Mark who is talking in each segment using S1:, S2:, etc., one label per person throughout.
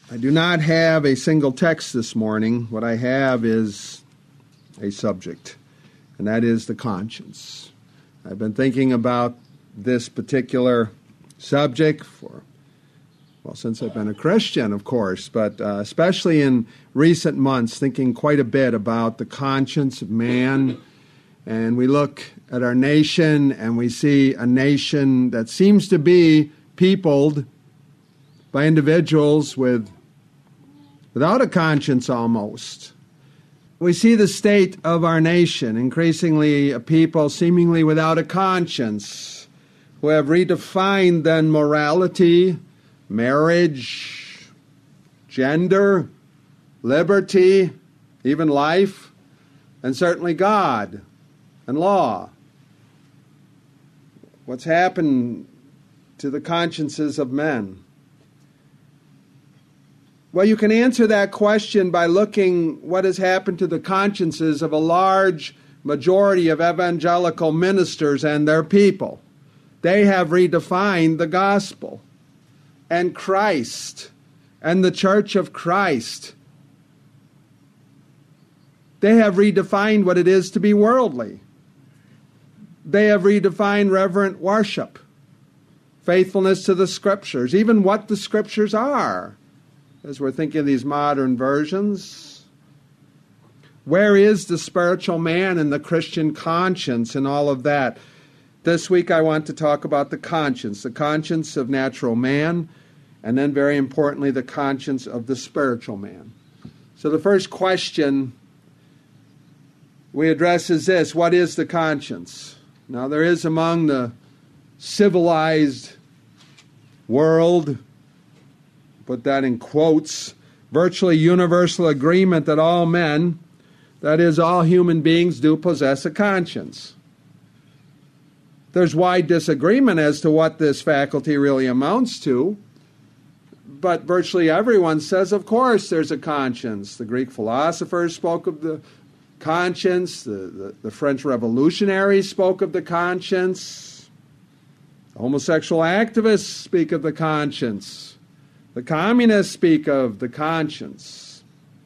S1: I do not have a single text this morning. What I have is a subject, and that is the conscience. I've been thinking about this particular subject since I've been a Christian, of course, but especially in recent months, thinking quite a bit about the conscience of man. And we look at our nation, and we see a nation that seems to be peopled by individuals without a conscience almost. We see the state of our nation, increasingly a people seemingly without a conscience, who have redefined then morality, marriage, gender, liberty, even life, and certainly God and law. What's happened to the consciences of men? Well, you can answer that question by looking what has happened to the consciences of a large majority of evangelical ministers and their people. They have redefined the gospel and Christ and the church of Christ. They have redefined what it is to be worldly. They have redefined reverent worship, faithfulness to the Scriptures, even what the Scriptures are, as we're thinking of these modern versions. Where is the spiritual man and the Christian conscience and all of that? This week I want to talk about the conscience of natural man, and then very importantly, the conscience of the spiritual man. So the first question we address is this: what is the conscience? Now, there is among the civilized world, put that in quotes, virtually universal agreement that all men, that is, all human beings, do possess a conscience. There's wide disagreement as to what this faculty really amounts to, but virtually everyone says, of course, there's a conscience. The Greek philosophers spoke of the conscience. The French revolutionaries spoke of the conscience. Homosexual activists speak of the conscience. The communists speak of the conscience.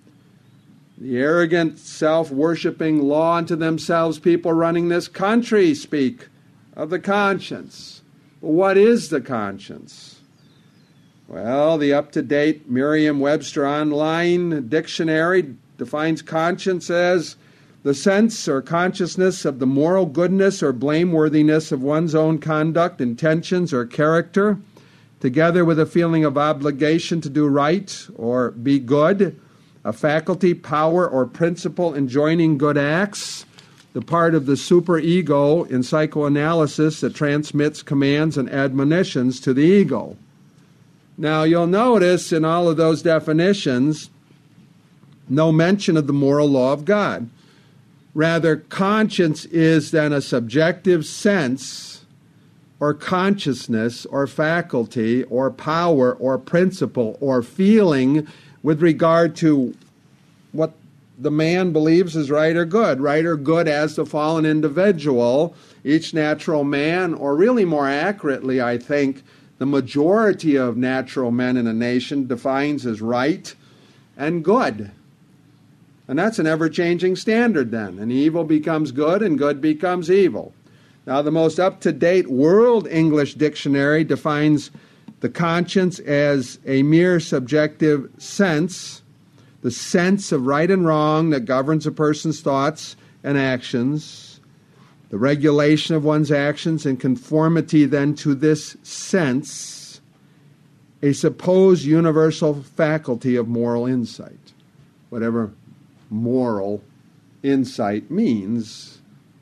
S1: The arrogant, self-worshipping, law unto themselves people running this country speak of the conscience. Well, what is the conscience? Well, the up-to-date Merriam-Webster Online Dictionary defines conscience as the sense or consciousness of the moral goodness or blameworthiness of one's own conduct, intentions, or character, together with a feeling of obligation to do right or be good, a faculty, power, or principle enjoining good acts, the part of the superego in psychoanalysis that transmits commands and admonitions to the ego. Now, you'll notice in all of those definitions, no mention of the moral law of God. Rather, conscience is then a subjective sense or consciousness or faculty or power or principle or feeling with regard to what the man believes is right or good as the fallen individual, each natural man, or really more accurately, I think, the majority of natural men in a nation defines as right and good. And that's an ever-changing standard then. And evil becomes good and good becomes evil. Now, the most up-to-date World English Dictionary defines the conscience as a mere subjective sense, the sense of right and wrong that governs a person's thoughts and actions, the regulation of one's actions in conformity then to this sense, a supposed universal faculty of moral insight, whatever moral insight means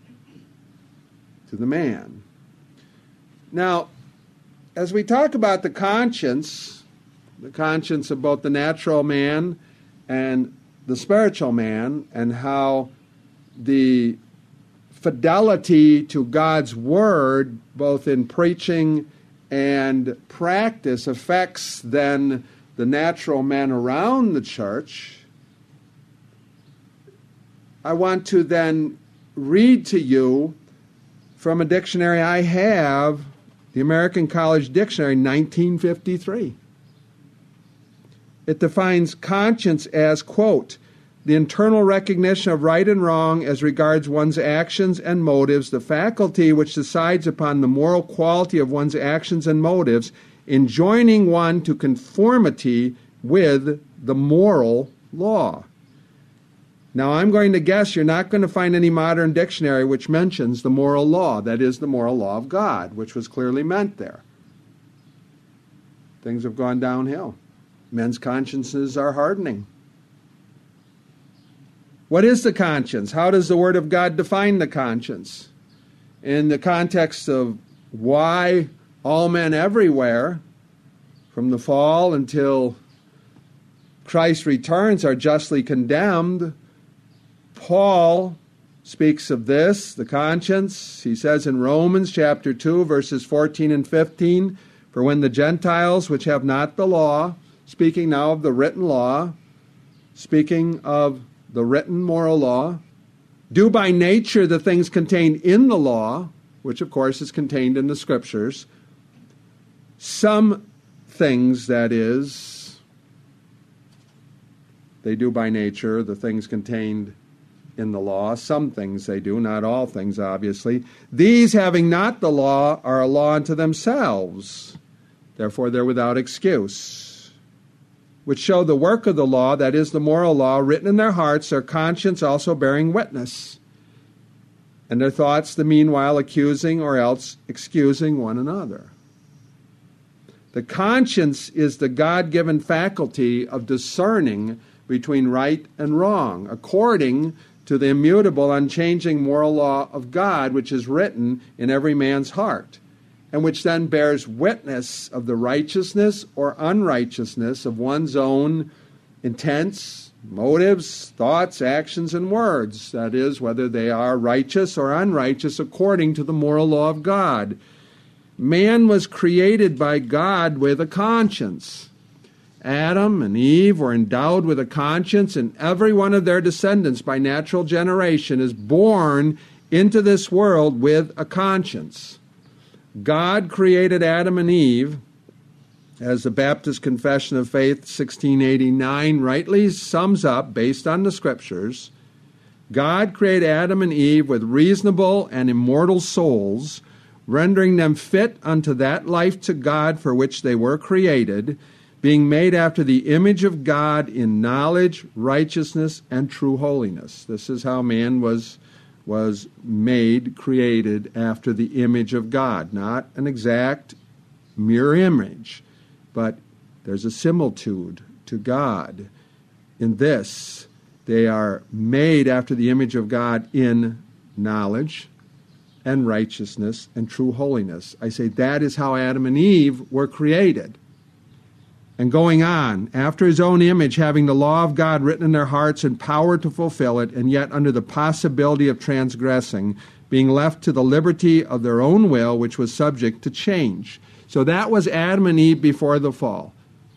S1: to the man. Now, as we talk about the conscience of both the natural man and the spiritual man, and how the fidelity to God's word, both in preaching and practice, affects then the natural man around the church, I want to then read to you from a dictionary I have, the American College Dictionary, 1953. It defines conscience as, quote, the internal recognition of right and wrong as regards one's actions and motives, the faculty which decides upon the moral quality of one's actions and motives, enjoining one to conformity with the moral law. Now, I'm going to guess you're not going to find any modern dictionary which mentions the moral law, that is, the moral law of God, which was clearly meant there. Things have gone downhill. Men's consciences are hardening. What is the conscience? How does the Word of God define the conscience? In the context of why all men everywhere, from the fall until Christ returns, are justly condemned, Paul speaks of this, the conscience. He says in Romans chapter 2, verses 14 and 15, for when the Gentiles which have not the law, speaking now of the written law, speaking of the written moral law, do by nature the things contained in the law, which of course is contained in the Scriptures, some things, that is, they do by nature the things contained in the law. Some things they do, not all things, obviously. These, having not the law, are a law unto themselves. Therefore they're without excuse. Which show the work of the law, that is, the moral law, written in their hearts, their conscience also bearing witness, and their thoughts the meanwhile accusing or else excusing one another. The conscience is the God-given faculty of discerning between right and wrong, according to the immutable, unchanging moral law of God, which is written in every man's heart, and which then bears witness of the righteousness or unrighteousness of one's own intents, motives, thoughts, actions, and words. That is, whether they are righteous or unrighteous according to the moral law of God. Man was created by God with a conscience. Adam and Eve were endowed with a conscience, and every one of their descendants by natural generation is born into this world with a conscience. God created Adam and Eve, as the Baptist Confession of Faith 1689 rightly sums up based on the Scriptures. God created Adam and Eve with reasonable and immortal souls, rendering them fit unto that life to God for which they were created, being made after the image of God in knowledge, righteousness, and true holiness. This is how man was made, created after the image of God. Not an exact mirror image, but there's a similitude to God. In this, they are made after the image of God in knowledge and righteousness and true holiness. I say that is how Adam and Eve were created. And going on, after his own image, having the law of God written in their hearts and power to fulfill it, and yet under the possibility of transgressing, being left to the liberty of their own will, which was subject to change. So that was Adam and Eve before the fall.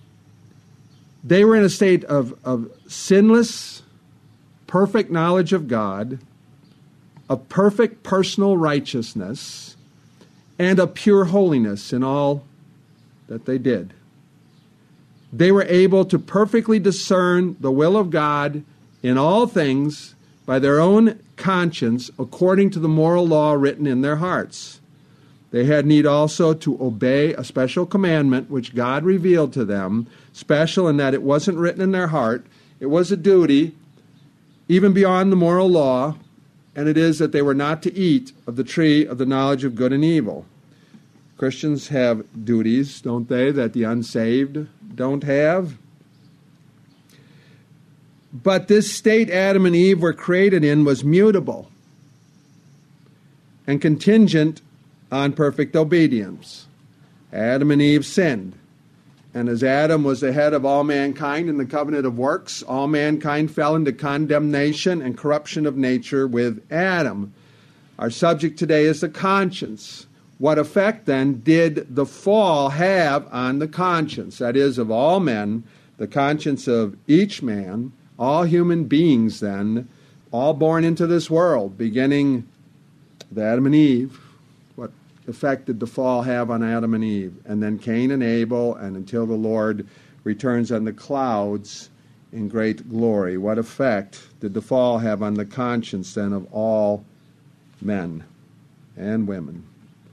S1: They were in a state of sinless, perfect knowledge of God, of perfect personal righteousness, and of pure holiness in all that they did. They were able to perfectly discern the will of God in all things by their own conscience according to the moral law written in their hearts. They had need also to obey a special commandment which God revealed to them, special in that it wasn't written in their heart. It was a duty, even beyond the moral law, and it is that they were not to eat of the tree of the knowledge of good and evil. Christians have duties, don't they, that the unsaved don't have? But this state Adam and Eve were created in was mutable and contingent on perfect obedience. Adam and Eve sinned. And as Adam was the head of all mankind in the covenant of works, all mankind fell into condemnation and corruption of nature with Adam. Our subject today is the conscience. What effect, then, did the fall have on the conscience? That is, of all men, the conscience of each man, all human beings, then, all born into this world, beginning with Adam and Eve. What effect did the fall have on Adam and Eve? And then Cain and Abel, and until the Lord returns on the clouds in great glory. What effect did the fall have on the conscience then of all men and women?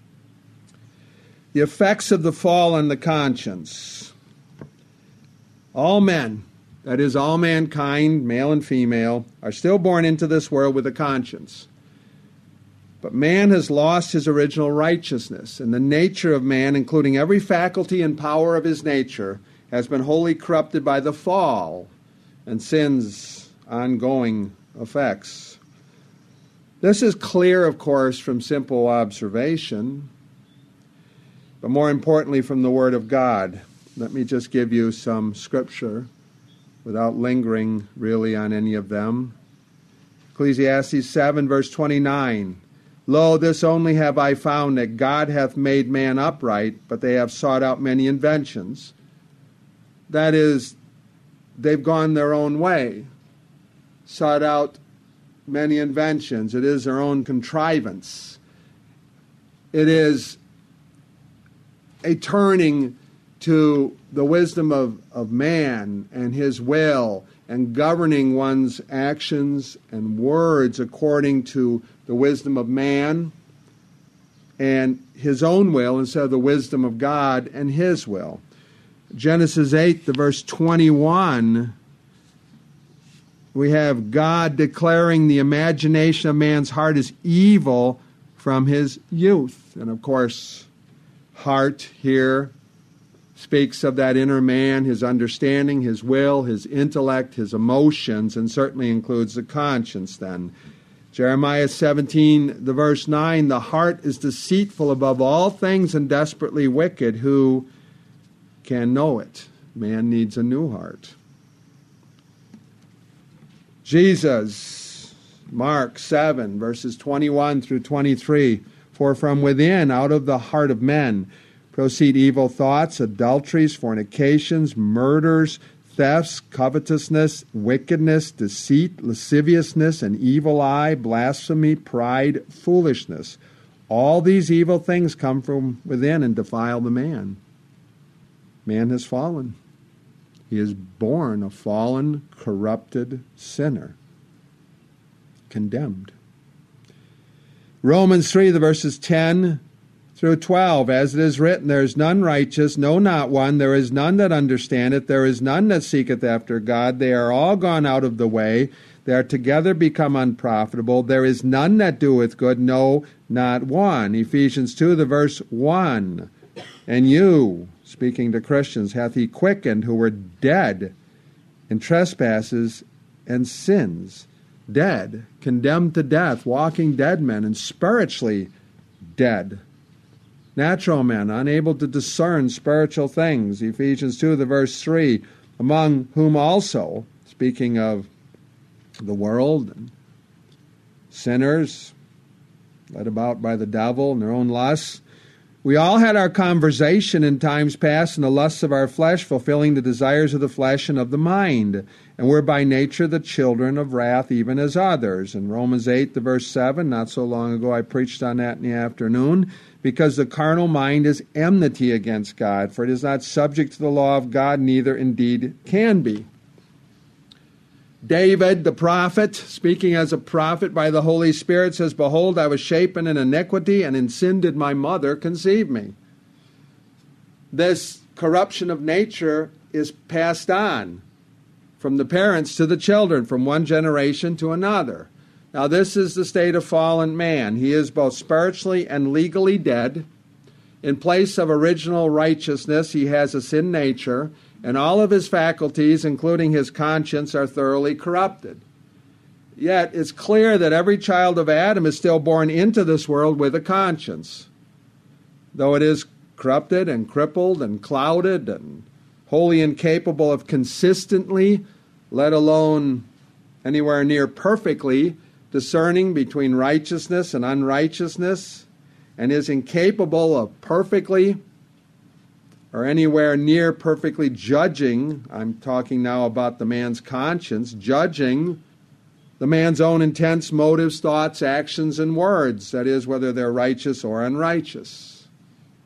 S1: The effects of the fall on the conscience. All men, that is, all mankind, male and female, are still born into this world with a conscience. But man has lost his original righteousness, and the nature of man, including every faculty and power of his nature, has been wholly corrupted by the fall and sin's ongoing effects. This is clear, of course, from simple observation, but more importantly from the Word of God. Let me just give you some scripture without lingering really on any of them. Ecclesiastes 7, verse 29. Lo, this only have I found, that God hath made man upright, but they have sought out many inventions. That is, they've gone their own way, sought out many inventions. It is their own contrivance. It is a turning to the wisdom of man and his will, and governing one's actions and words according to the wisdom of man and his own will instead of the wisdom of God and his will. Genesis 8, the verse 21, we have God declaring the imagination of man's heart is evil from his youth. And of course, heart here speaks of that inner man, his understanding, his will, his intellect, his emotions, and certainly includes the conscience then. Jeremiah 17, the verse 9, the heart is deceitful above all things and desperately wicked. Who can know it? Man needs a new heart. Jesus, Mark 7, verses 21 through 23, for from within, out of the heart of men, proceed evil thoughts, adulteries, fornications, murders, thefts, covetousness, wickedness, deceit, lasciviousness, an evil eye, blasphemy, pride, foolishness. All these evil things come from within and defile the man. Man has fallen. He is born a fallen, corrupted sinner, condemned. Romans 3, the verses 10 through 12, as it is written, there is none righteous, no, not one. There is none that understandeth. There is none that seeketh after God. They are all gone out of the way. They are together become unprofitable. There is none that doeth good, no, not one. Ephesians 2, the verse 1. And you, speaking to Christians, hath he quickened who were dead in trespasses and sins. Dead, condemned to death, walking dead men, and spiritually dead. Natural men, unable to discern spiritual things. Ephesians 2, the verse 3, among whom also, speaking of the world and sinners, led about by the devil and their own lusts, we all had our conversation in times past in the lusts of our flesh, fulfilling the desires of the flesh and of the mind. And we're by nature the children of wrath, even as others. In Romans 8, the verse 7, not so long ago I preached on that in the afternoon, because the carnal mind is enmity against God, for it is not subject to the law of God, neither indeed can be. David, the prophet, speaking as a prophet by the Holy Spirit, says, behold, I was shapen in iniquity, and in sin did my mother conceive me. This corruption of nature is passed on from the parents to the children, from one generation to another. Now, this is the state of fallen man. He is both spiritually and legally dead. In place of original righteousness, he has a sin nature, and all of his faculties, including his conscience, are thoroughly corrupted. Yet, it's clear that every child of Adam is still born into this world with a conscience, though it is corrupted and crippled and clouded and wholly incapable of consistently, let alone anywhere near perfectly, discerning between righteousness and unrighteousness, and is incapable of perfectly or anywhere near perfectly judging, I'm talking now about the man's conscience, judging the man's own intents, motives, thoughts, actions, and words, that is, whether they're righteous or unrighteous.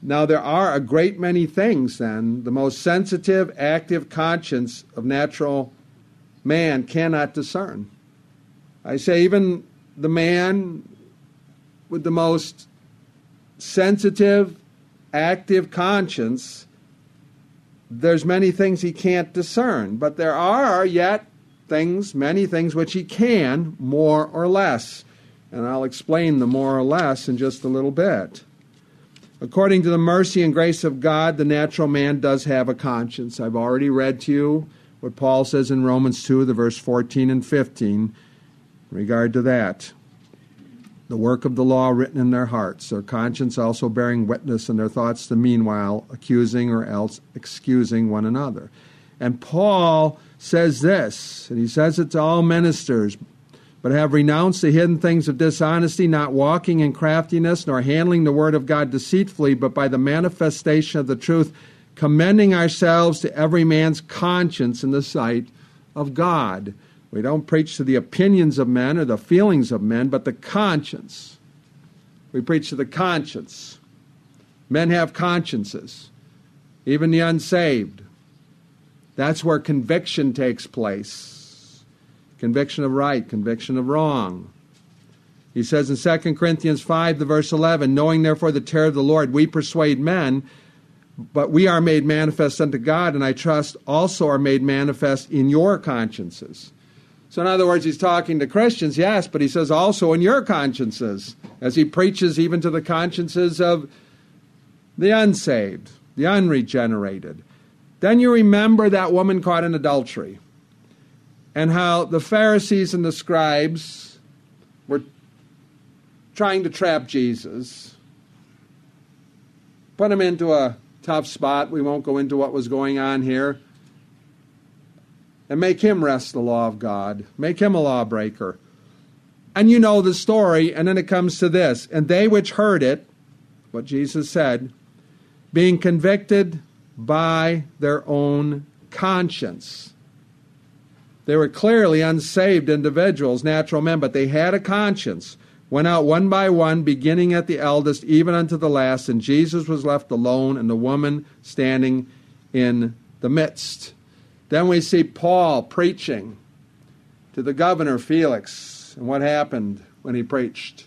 S1: Now, there are a great many things, then, the most sensitive, active conscience of natural man cannot discern. I say even the man with the most sensitive, active conscience, there's many things he can't discern. But there are yet things, many things, which he can, more or less. And I'll explain the more or less in just a little bit. According to the mercy and grace of God, the natural man does have a conscience. I've already read to you what Paul says in Romans 2, the verse 14 and 15, in regard to that. The work of the law written in their hearts, their conscience also bearing witness, and their thoughts the meanwhile accusing or else excusing one another. And Paul says this, and he says it to all ministers, but have renounced the hidden things of dishonesty, not walking in craftiness, nor handling the word of God deceitfully, but by the manifestation of the truth, commending ourselves to every man's conscience in the sight of God. We don't preach to the opinions of men or the feelings of men, but the conscience. We preach to the conscience. Men have consciences, even the unsaved. That's where conviction takes place. Conviction of right, conviction of wrong. He says in 2 Corinthians 5, the verse 11, knowing therefore the terror of the Lord, we persuade men, but we are made manifest unto God, and I trust also are made manifest in your consciences. So in other words, he's talking to Christians, yes, but he says also in your consciences, as he preaches even to the consciences of the unsaved, the unregenerated. Then you remember that woman caught in adultery, and how the Pharisees and the scribes were trying to trap Jesus, put him into a tough spot. We won't go into what was going on here. And make him wrest the law of God. Make him a lawbreaker. And you know the story, and then it comes to this. And they which heard it, what Jesus said, being convicted by their own conscience. They were clearly unsaved individuals, natural men, but they had a conscience. Went out one by one, beginning at the eldest, even unto the last, and Jesus was left alone, and the woman standing in the midst. Then we see Paul preaching to the governor Felix, and what happened when he preached.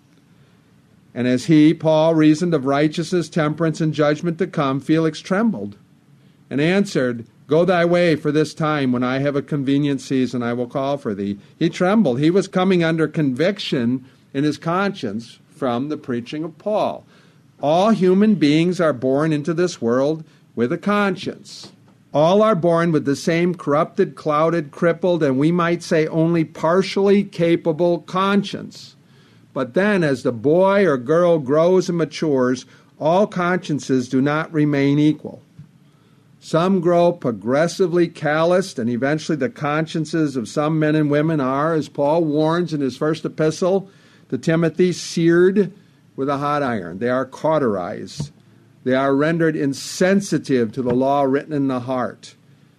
S1: And as he, Paul, reasoned of righteousness, temperance, and judgment to come, Felix trembled and answered, go thy way, for this time, when I have a convenient season, I will call for thee. He trembled. He was coming under conviction in his conscience from the preaching of Paul. All human beings are born into this world with a conscience. All are born with the same corrupted, clouded, crippled, and we might say only partially capable conscience. But then, as the boy or girl grows and matures, all consciences do not remain equal. Some grow progressively calloused, and eventually the consciences of some men and women are, as Paul warns in his first epistle to Timothy, seared with a hot iron. They are cauterized. They are rendered insensitive to the law written in the heart.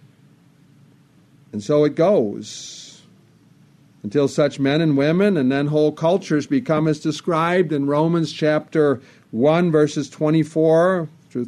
S1: And so it goes until such men and women and then whole cultures become as described in Romans chapter 1, verses 24 through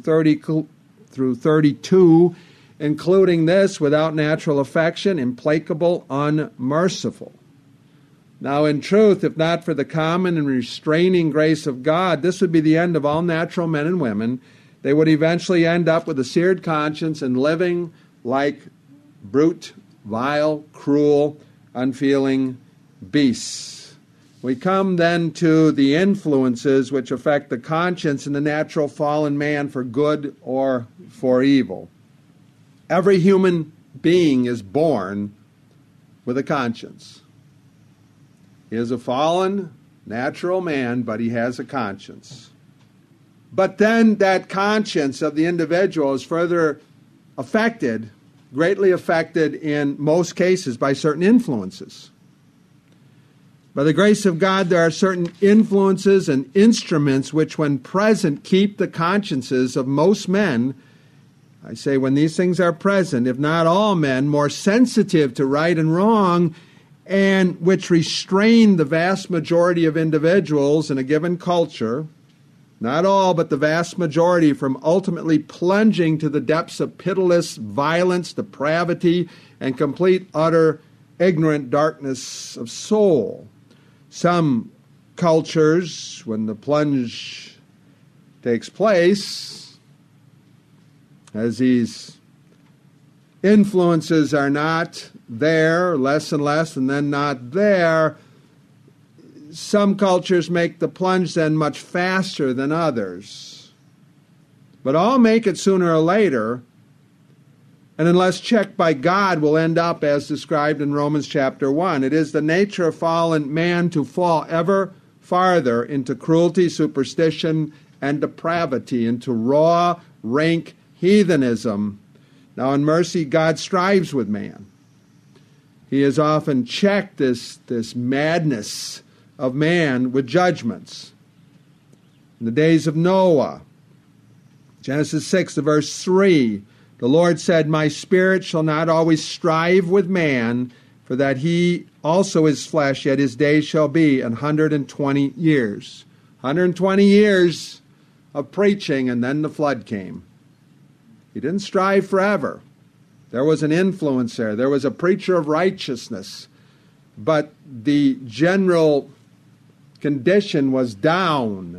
S1: 32, including this, without natural affection, implacable, unmerciful. Now, in truth, if not for the common and restraining grace of God, this would be the end of all natural men and women. They would eventually end up with a seared conscience and living like brute, vile, cruel, unfeeling beasts. We come then to the influences which affect the conscience in the natural fallen man for good or for evil. Every human being is born with a conscience. He is a fallen, natural man, but he has a conscience. But then that conscience of the individual is further affected, greatly affected in most cases by certain influences. By the grace of God, there are certain influences and instruments which, when present, keep the consciences of most men, I say when these things are present, if not all men, more sensitive to right and wrong, and which restrain the vast majority of individuals in a given culture, not all, but the vast majority, from ultimately plunging to the depths of pitiless violence, depravity, and complete, utter, ignorant darkness of soul. Some cultures, when the plunge takes place, as these influences are not there, less and less, and then not there, some cultures make the plunge then much faster than others. But all make it sooner or later, and unless checked by God, will end up as described in Romans chapter 1. It is the nature of fallen man to fall ever farther into cruelty, superstition, and depravity, into raw, rank heathenism. Now, in mercy, God strives with man. He has often checked this madness of man with judgments. In the days of Noah, Genesis 6, verse 3, the Lord said, "My spirit shall not always strive with man, for that he also is flesh, yet his days shall be 120 years. 120 years of preaching, and then the flood came. He didn't strive forever. There was an influence there. There was a preacher of righteousness. But the general condition was down.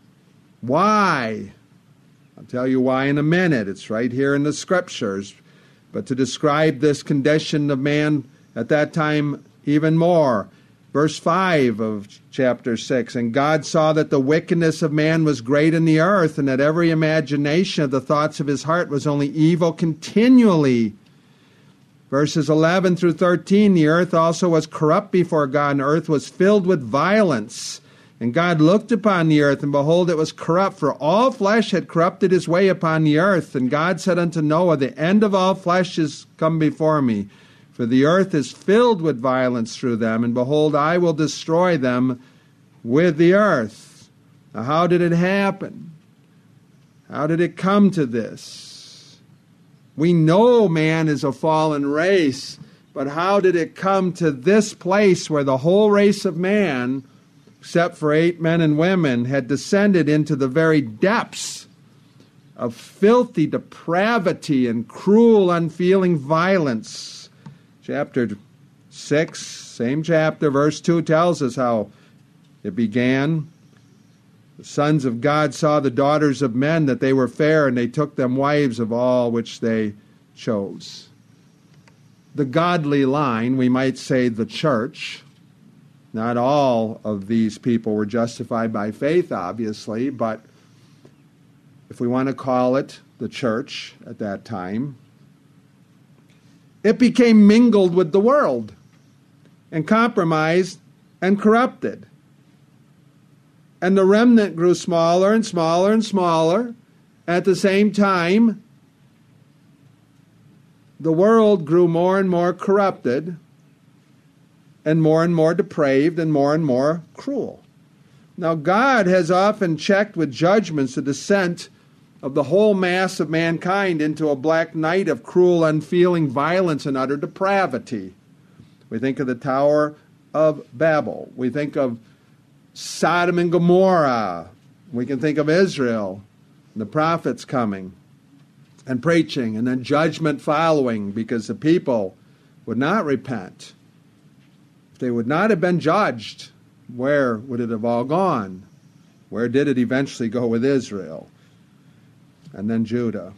S1: Why? I'll tell you why in a minute. It's right here in the Scriptures. But to describe this condition of man at that time even more. Verse 5 of chapter 6, "And God saw that the wickedness of man was great in the earth, and that every imagination of the thoughts of his heart was only evil continually." Verses 11 through 13, "The earth also was corrupt before God, and the earth was filled with violence. And God looked upon the earth, and behold, it was corrupt, for all flesh had corrupted his way upon the earth. And God said unto Noah, The end of all flesh is come before me, for the earth is filled with violence through them, and behold, I will destroy them with the earth." Now, how did it happen? How did it come to this? We know man is a fallen race, but how did it come to this place where the whole race of man, except for 8 men and women, had descended into the very depths of filthy depravity and cruel, unfeeling violence? Chapter 6, same chapter, verse 2 tells us how it began. "The sons of God saw the daughters of men, that they were fair, and they took them wives of all which they chose." The godly line, we might say the church. Not all of these people were justified by faith, obviously, but if we want to call it the church at that time, it became mingled with the world and compromised and corrupted. And the remnant grew smaller and smaller and smaller. At the same time, the world grew more and more corrupted and more depraved and more cruel. Now, God has often checked with judgments the descent of the whole mass of mankind into a black night of cruel, unfeeling violence and utter depravity. We think of the Tower of Babel. We think of Sodom and Gomorrah. We can think of Israel, and the prophets coming and preaching, and then judgment following because the people would not repent. If they would not have been judged, where would it have all gone? Where did it eventually go with Israel? And then Judah.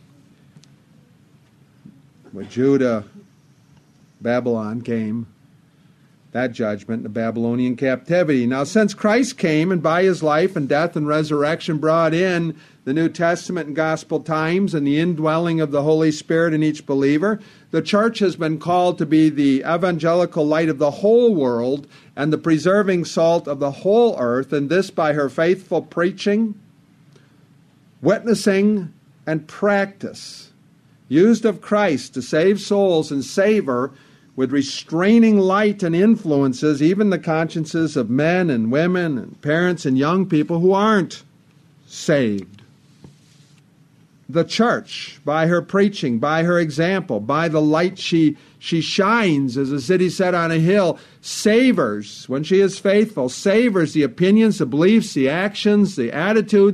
S1: With Judah, Babylon came, that judgment, the Babylonian captivity. Now, since Christ came and by his life and death and resurrection brought in the New Testament and gospel times and the indwelling of the Holy Spirit in each believer, the church has been called to be the evangelical light of the whole world and the preserving salt of the whole earth, and this by her faithful preaching, witnessing, and practice, used of Christ to save souls and savor with restraining light and influences even the consciences of men and women and parents and young people who aren't saved. The church, by her preaching, by her example, by the light she shines, as the city set on a hill, savors, when she is faithful, savors the opinions, the beliefs, the actions, the attitudes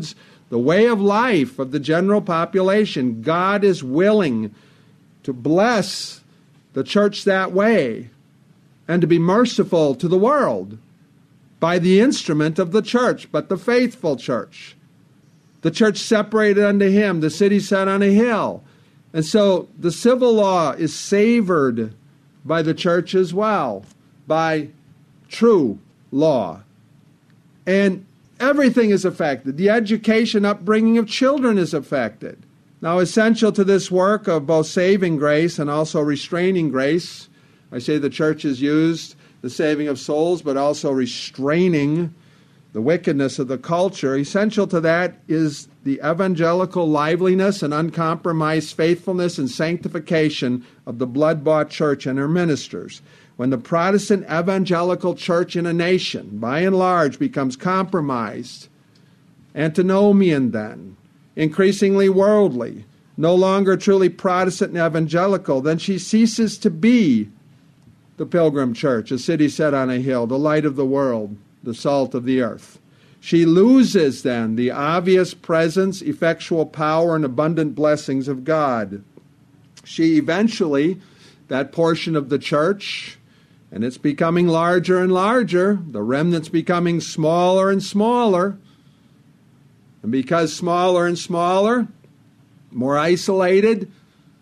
S1: the way of life of the general population. God is willing to bless the church that way and to be merciful to the world by the instrument of the church, but the faithful church. The church separated unto him, the city set on a hill. And so the civil law is savored by the church as well, by true law. And everything is affected. The education, upbringing of children is affected. Now, essential to this work of both saving grace and also restraining grace, I say the church has used the saving of souls, but also restraining the wickedness of the culture. Essential to that is the evangelical liveliness and uncompromised faithfulness and sanctification of the blood-bought church and her ministers. When the Protestant evangelical church in a nation, by and large, becomes compromised, antinomian then, increasingly worldly, no longer truly Protestant and evangelical, then she ceases to be the Pilgrim Church, a city set on a hill, the light of the world, the salt of the earth. She loses then the obvious presence, effectual power, and abundant blessings of God. She eventually, that portion of the church, and it's becoming larger and larger, the remnant's becoming smaller and smaller, and because smaller and smaller, more isolated,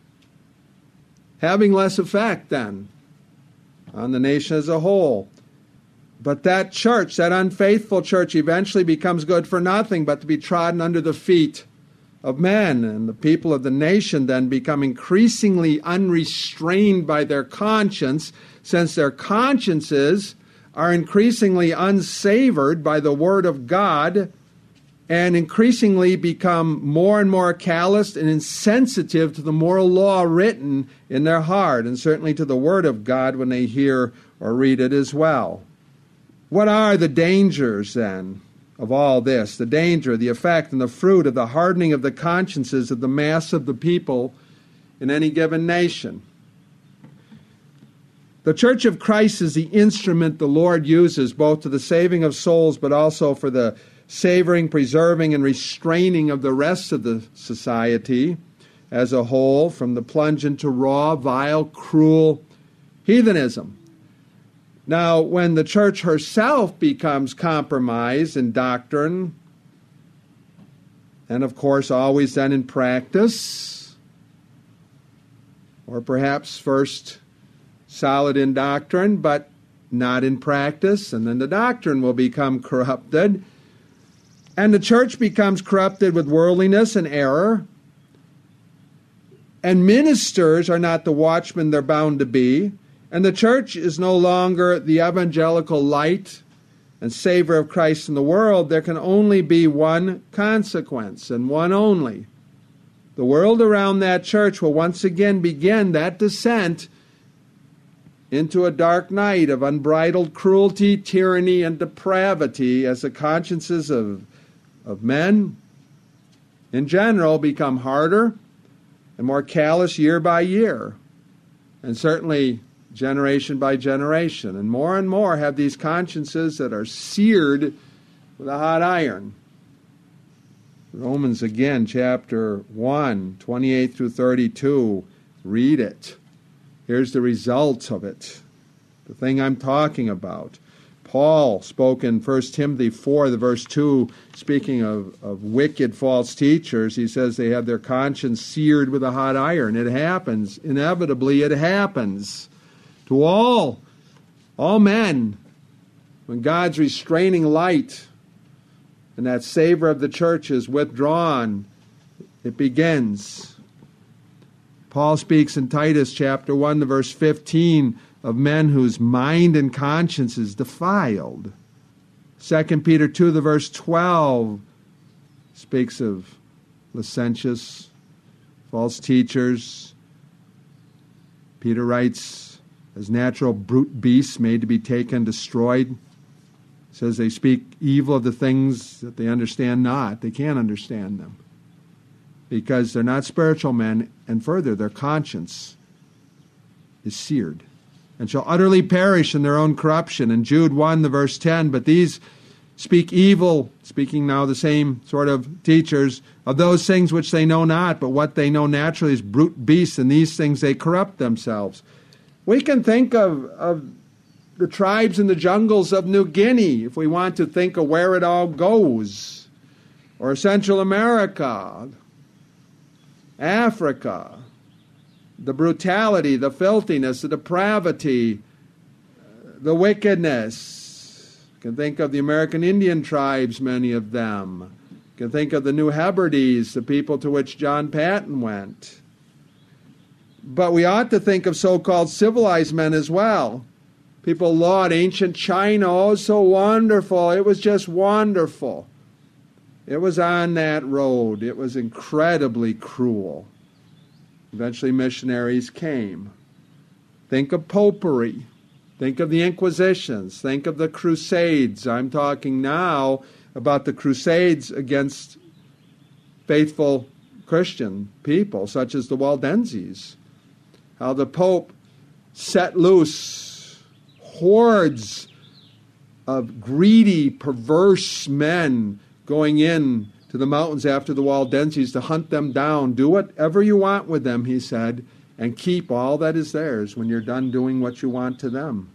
S1: having less effect then on the nation as a whole. But that church, that unfaithful church, eventually becomes good for nothing but to be trodden under the feet of men. And the people of the nation then become increasingly unrestrained by their conscience, since their consciences are increasingly unsavored by the Word of God and increasingly become more and more calloused and insensitive to the moral law written in their heart, and certainly to the Word of God when they hear or read it as well. What are the dangers, then, of all this? The danger, the effect, and the fruit of the hardening of the consciences of the mass of the people in any given nation. The Church of Christ is the instrument the Lord uses both to the saving of souls, but also for the savoring, preserving, and restraining of the rest of the society as a whole, from the plunge into raw, vile, cruel heathenism. Now, when the church herself becomes compromised in doctrine, and of course always then in practice, or perhaps first solid in doctrine, but not in practice, and then the doctrine will become corrupted, and the church becomes corrupted with worldliness and error, and ministers are not the watchmen they're bound to be, and the church is no longer the evangelical light and savor of Christ in the world. There can only be one consequence, and one only. The world around that church will once again begin that descent into a dark night of unbridled cruelty, tyranny, and depravity, as the consciences of men in general become harder and more callous year by year, and certainly generation by generation, and more have these consciences that are seared with a hot iron. Romans again, chapter 1, 28 through 32. Read it. Here's the results of it, the thing I'm talking about. Paul spoke in 1 Timothy 4, the verse 2, speaking of wicked false teachers. He says they have their conscience seared with a hot iron. It happens. Inevitably, it happens to all men. When God's restraining light and that savor of the church is withdrawn, it begins. Paul speaks in Titus chapter 1, the verse 15, of men whose mind and conscience is defiled. 2 Peter 2, the verse 12, speaks of licentious, false teachers. Peter writes, as natural brute beasts made to be taken, destroyed. Says they speak evil of the things that they understand not. They can't understand them, because they're not spiritual men, and further, their conscience is seared, and shall utterly perish in their own corruption. And Jude 1, the verse 10, but these speak evil, speaking now the same sort of teachers, of those things which they know not, but what they know naturally is brute beasts, and these things they corrupt themselves. We can think of the tribes in the jungles of New Guinea, if we want to think of where it all goes, or Central America, Africa, the brutality, the filthiness, the depravity, the wickedness. You can think of the American Indian tribes, many of them. You can think of the New Hebrides, the people to which John Patton went. But we ought to think of so-called civilized men as well. People laud ancient China, oh, so wonderful. It was just wonderful. It was on that road. It was incredibly cruel. Eventually missionaries came. Think of popery. Think of the Inquisitions. Think of the Crusades. I'm talking now about the Crusades against faithful Christian people, such as the Waldenses. How the Pope set loose hordes of greedy, perverse men going in to the mountains after the Waldenses to hunt them down. Do whatever you want with them, he said, and keep all that is theirs when you're done doing what you want to them.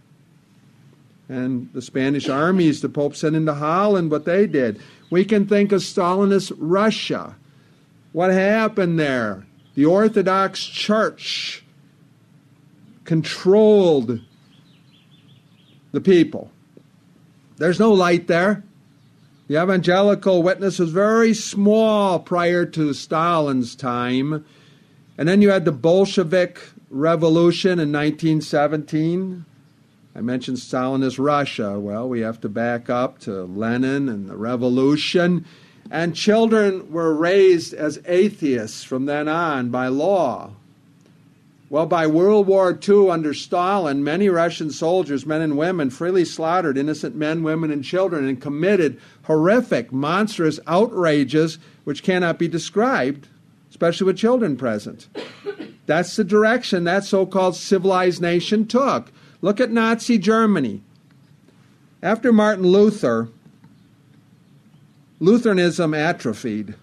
S1: And the Spanish armies the Pope sent into Holland, what they did. We can think of Stalinist Russia. What happened there? The Orthodox Church controlled the people. There's no light there. The evangelical witness was very small prior to Stalin's time. And then you had the Bolshevik Revolution in 1917. I mentioned Stalinist Russia. Well, we have to back up to Lenin and the revolution. And children were raised as atheists from then on by law. Well, by World War II under Stalin, many Russian soldiers, men and women, freely slaughtered innocent men, women, and children and committed horrific, monstrous outrages which cannot be described, especially with children present. That's the direction that so-called civilized nation took. Look at Nazi Germany. After Martin Luther, Lutheranism atrophied.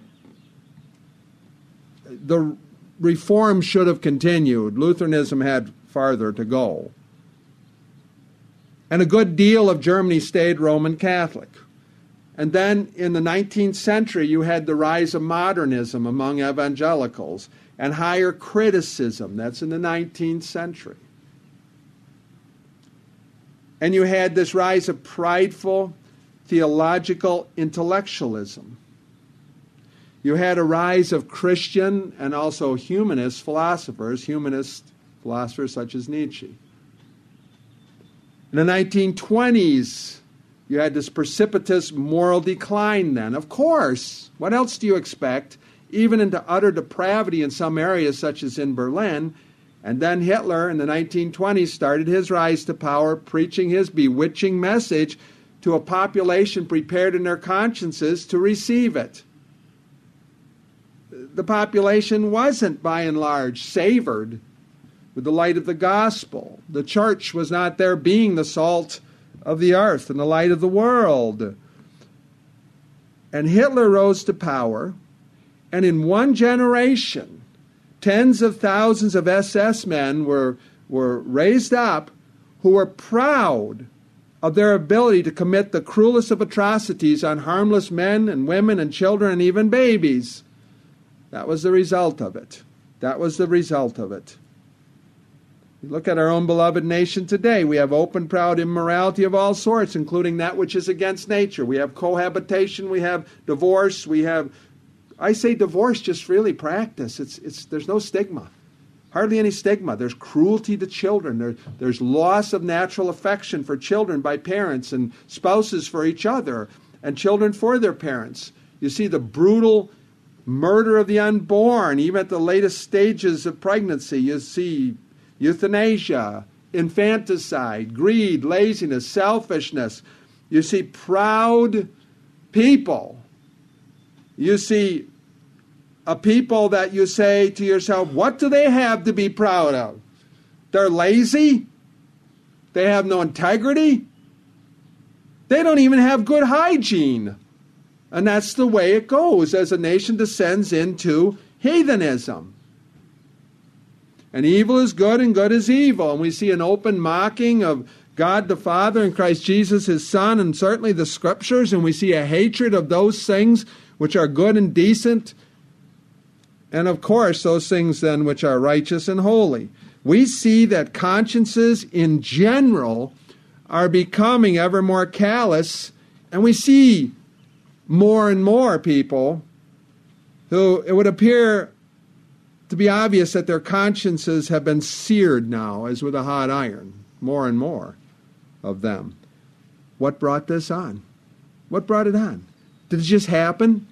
S1: The reform should have continued. Lutheranism had farther to go. And a good deal of Germany stayed Roman Catholic. And then in the 19th century, you had the rise of modernism among evangelicals and higher criticism. That's in the 19th century. And you had this rise of prideful theological intellectualism. You had a rise of Christian and also humanist philosophers such as Nietzsche. In the 1920s, you had this precipitous moral decline then. Of course, what else do you expect? Even into utter depravity in some areas, such as in Berlin. And then Hitler in the 1920s started his rise to power, preaching his bewitching message to a population prepared in their consciences to receive it. The population wasn't, by and large, savored with the light of the gospel. The church was not there being the salt of the earth and the light of the world. And Hitler rose to power, and in one generation, tens of thousands of SS men were raised up who were proud of their ability to commit the cruelest of atrocities on harmless men and women and children and even babies. That was the result of it. That was the result of it. You look at our own beloved nation today. We have open, proud immorality of all sorts, including that which is against nature. We have cohabitation. We have divorce. We have, I say divorce just freely practice. There's no stigma. Hardly any stigma. There's cruelty to children. There's loss of natural affection for children by parents and spouses for each other and children for their parents. You see the brutal murder of the unborn, even at the latest stages of pregnancy. You see euthanasia, infanticide, greed, laziness, selfishness. You see proud people. You see a people that you say to yourself, what do they have to be proud of? They're lazy? They have no integrity? They don't even have good hygiene. And that's the way it goes as a nation descends into heathenism. And evil is good and good is evil. And we see an open mocking of God the Father and Christ Jesus, his Son, and certainly the Scriptures. And we see a hatred of those things which are good and decent. And of course, those things then which are righteous and holy. We see that consciences in general are becoming ever more callous. And we see more and more people who it would appear to be obvious that their consciences have been seared now as with a hot iron. More and more of them. What brought this on? What brought it on? Did it just happen?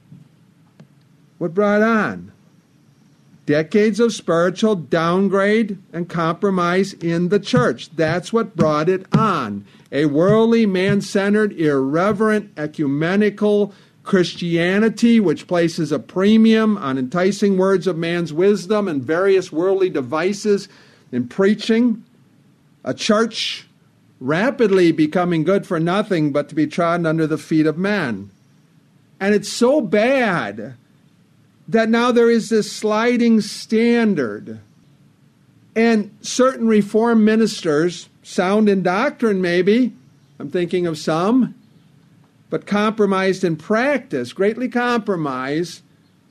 S1: What brought it on? Decades of spiritual downgrade and compromise in the church. That's what brought it on. A worldly, man-centered, irreverent, ecumenical Christianity which places a premium on enticing words of man's wisdom and various worldly devices in preaching. A church rapidly becoming good for nothing but to be trodden under the feet of men. And it's so bad that now there is this sliding standard. And certain Reformed ministers, sound in doctrine maybe, I'm thinking of some, but compromised in practice, greatly compromised.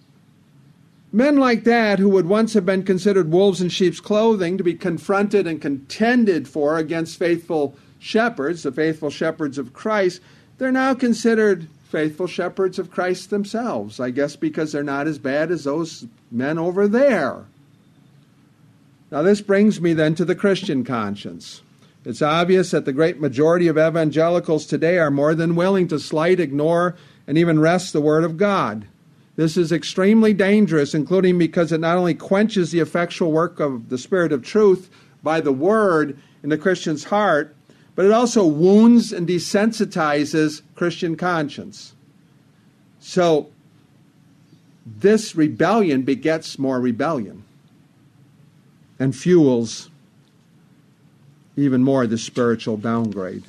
S1: Men like that, who would once have been considered wolves in sheep's clothing, to be confronted and contended for against faithful shepherds, the faithful shepherds of Christ, they're now considered faithful shepherds of Christ themselves, I guess because they're not as bad as those men over there. Now this brings me then to the Christian conscience. It's obvious that the great majority of evangelicals today are more than willing to slight, ignore, and even wrest the Word of God. This is extremely dangerous, including because it not only quenches the effectual work of the Spirit of truth by the Word in the Christian's heart, but it also wounds and desensitizes Christian conscience. So, this rebellion begets more rebellion and fuels even more the spiritual downgrade.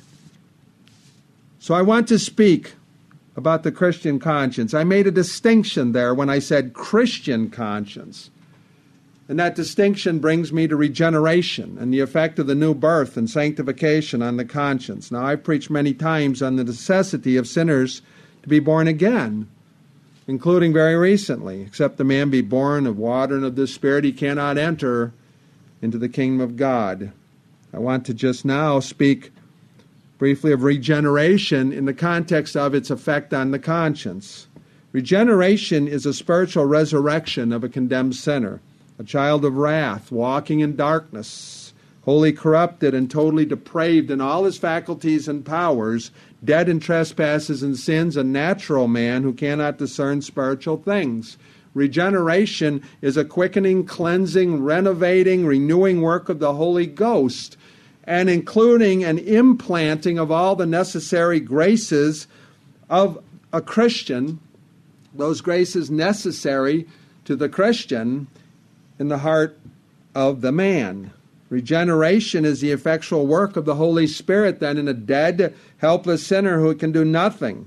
S1: So I want to speak about the Christian conscience. I made a distinction there when I said Christian conscience. And that distinction brings me to regeneration and the effect of the new birth and sanctification on the conscience. Now, I've preached many times on the necessity of sinners to be born again, including very recently. Except the man be born of water and of the Spirit, he cannot enter into the kingdom of God. I want to just now speak briefly of regeneration in the context of its effect on the conscience. Regeneration is a spiritual resurrection of a condemned sinner, a child of wrath, walking in darkness, wholly corrupted and totally depraved in all his faculties and powers, dead in trespasses and sins, a natural man who cannot discern spiritual things. Regeneration is a quickening, cleansing, renovating, renewing work of the Holy Ghost, and including an implanting of all the necessary graces of a Christian, those graces necessary to the Christian in the heart of the man. Regeneration is the effectual work of the Holy Spirit then in a dead, helpless sinner who can do nothing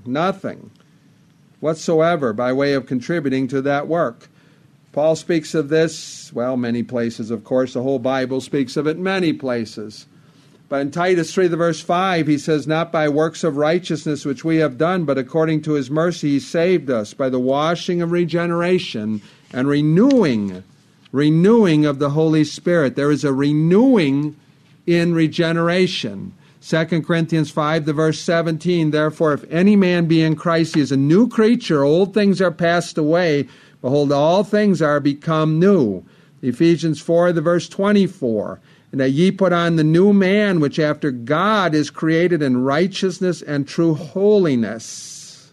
S1: whatsoever by way of contributing to that work. Paul speaks of this, many places, of course. The whole Bible speaks of it many places. But in Titus 3, verse 5, he says, not by works of righteousness which we have done, but according to his mercy he saved us by the washing of regeneration and renewing of the Holy Spirit. There is a renewing in regeneration. 2 Corinthians 5, verse 17, therefore, if any man be in Christ, he is a new creature. Old things are passed away. Behold, all things are become new. Ephesians 4, verse 24, and that ye put on the new man, which after God is created in righteousness and true holiness.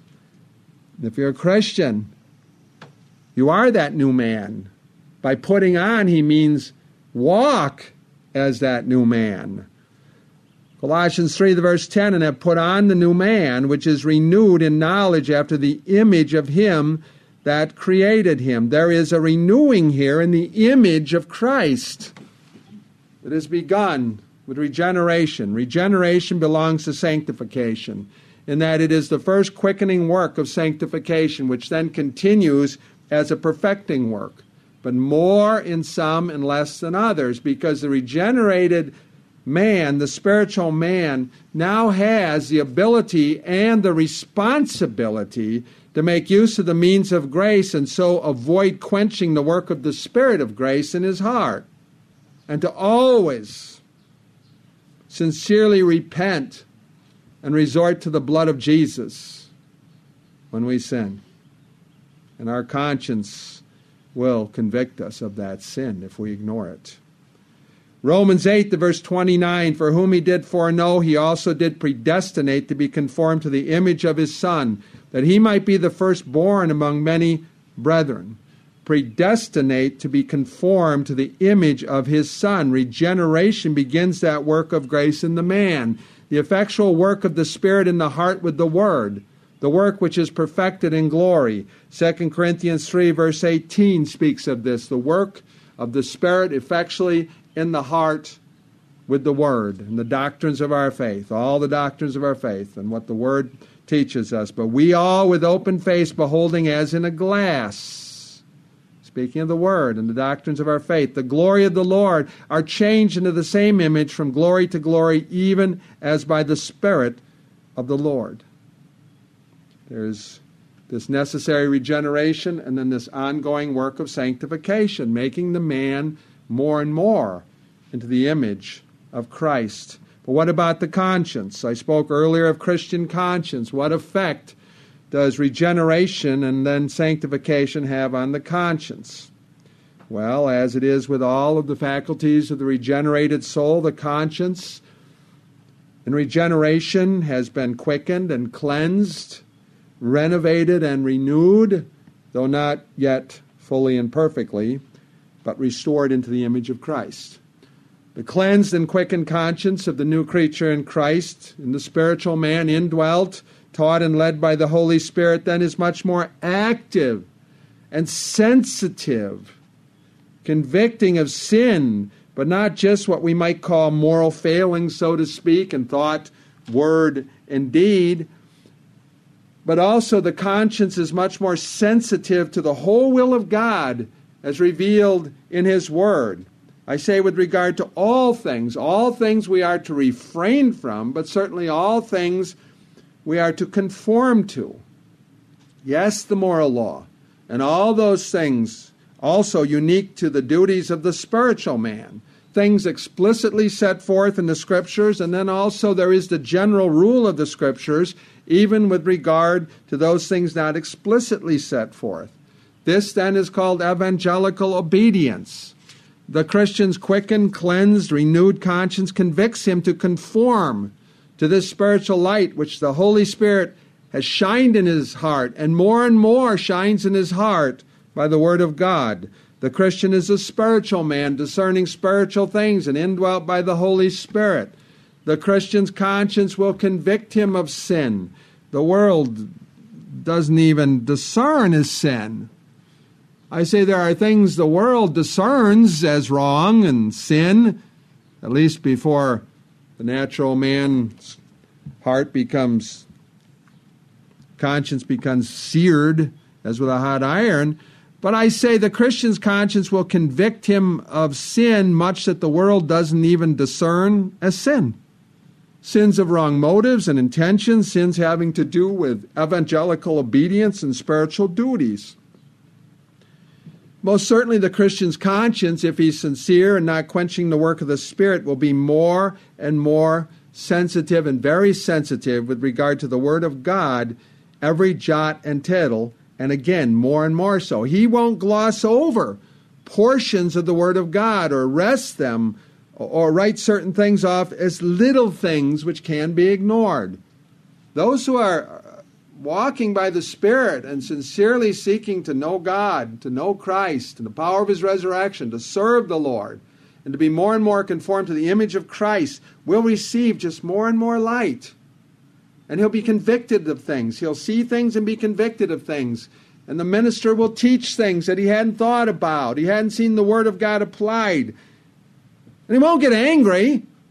S1: If you're a Christian, you are that new man. By putting on, he means walk as that new man. Colossians 3, verse 10, and have put on the new man, which is renewed in knowledge after the image of him that created him. There is a renewing here in the image of Christ that has begun with regeneration. Regeneration belongs to sanctification, in that it is the first quickening work of sanctification, which then continues as a perfecting work, but more in some and less than others, because the regenerated man, the spiritual man, now has the ability and the responsibility to make use of the means of grace and so avoid quenching the work of the Spirit of grace in his heart, and to always sincerely repent and resort to the blood of Jesus when we sin. And our conscience will convict us of that sin if we ignore it. Romans 8, the verse 29, for whom he did foreknow, he also did predestinate to be conformed to the image of his Son, that he might be the firstborn among many brethren. Predestinate to be conformed to the image of his Son. Regeneration begins that work of grace in the man, the effectual work of the Spirit in the heart with the Word, the work which is perfected in glory. 2 Corinthians 3, verse 18 speaks of this, the work of the Spirit effectually in the heart with the Word and the doctrines of our faith, all the doctrines of our faith and what the Word teaches us. But we all with open face beholding as in a glass, speaking of the Word and the doctrines of our faith, the glory of the Lord, are changed into the same image from glory to glory, even as by the Spirit of the Lord. There's this necessary regeneration and then this ongoing work of sanctification, making the man more and more into the image of Christ. But what about the conscience? I spoke earlier of Christian conscience. What effect does regeneration and then sanctification have on the conscience? Well, as it is with all of the faculties of the regenerated soul, the conscience in regeneration has been quickened and cleansed, renovated and renewed, though not yet fully and perfectly, but restored into the image of Christ. The cleansed and quickened conscience of the new creature in Christ, in the spiritual man indwelt, taught and led by the Holy Spirit, then is much more active and sensitive, convicting of sin, but not just what we might call moral failings, so to speak, in thought, word, and deed, but also the conscience is much more sensitive to the whole will of God as revealed in His Word. I say with regard to all things we are to refrain from, but certainly all things we are to conform to. Yes, the moral law, and all those things also unique to the duties of the spiritual man, things explicitly set forth in the Scriptures, and then also there is the general rule of the Scriptures, even with regard to those things not explicitly set forth. This then is called evangelical obedience. The Christian's quickened, cleansed, renewed conscience convicts him to conform to this spiritual light which the Holy Spirit has shined in his heart and more shines in his heart by the Word of God. The Christian is a spiritual man, discerning spiritual things and indwelt by the Holy Spirit. The Christian's conscience will convict him of sin. The world doesn't even discern as sin. I say there are things the world discerns as wrong and sin, at least before the natural man's conscience becomes seared as with a hot iron. But I say the Christian's conscience will convict him of sin much that the world doesn't even discern as sin. Sins of wrong motives and intentions, sins having to do with evangelical obedience and spiritual duties. Most certainly the Christian's conscience, if he's sincere and not quenching the work of the Spirit, will be more and more sensitive and very sensitive with regard to the Word of God, every jot and tittle, and again, more and more so. He won't gloss over portions of the Word of God or rest them or write certain things off as little things which can be ignored. Those who are walking by the Spirit and sincerely seeking to know God, to know Christ and the power of His resurrection, to serve the Lord, and to be more and more conformed to the image of Christ, will receive just more and more light. And he'll be convicted of things. He'll see things and be convicted of things. And the minister will teach things that he hadn't thought about. He hadn't seen the Word of God applied. And he won't get angry.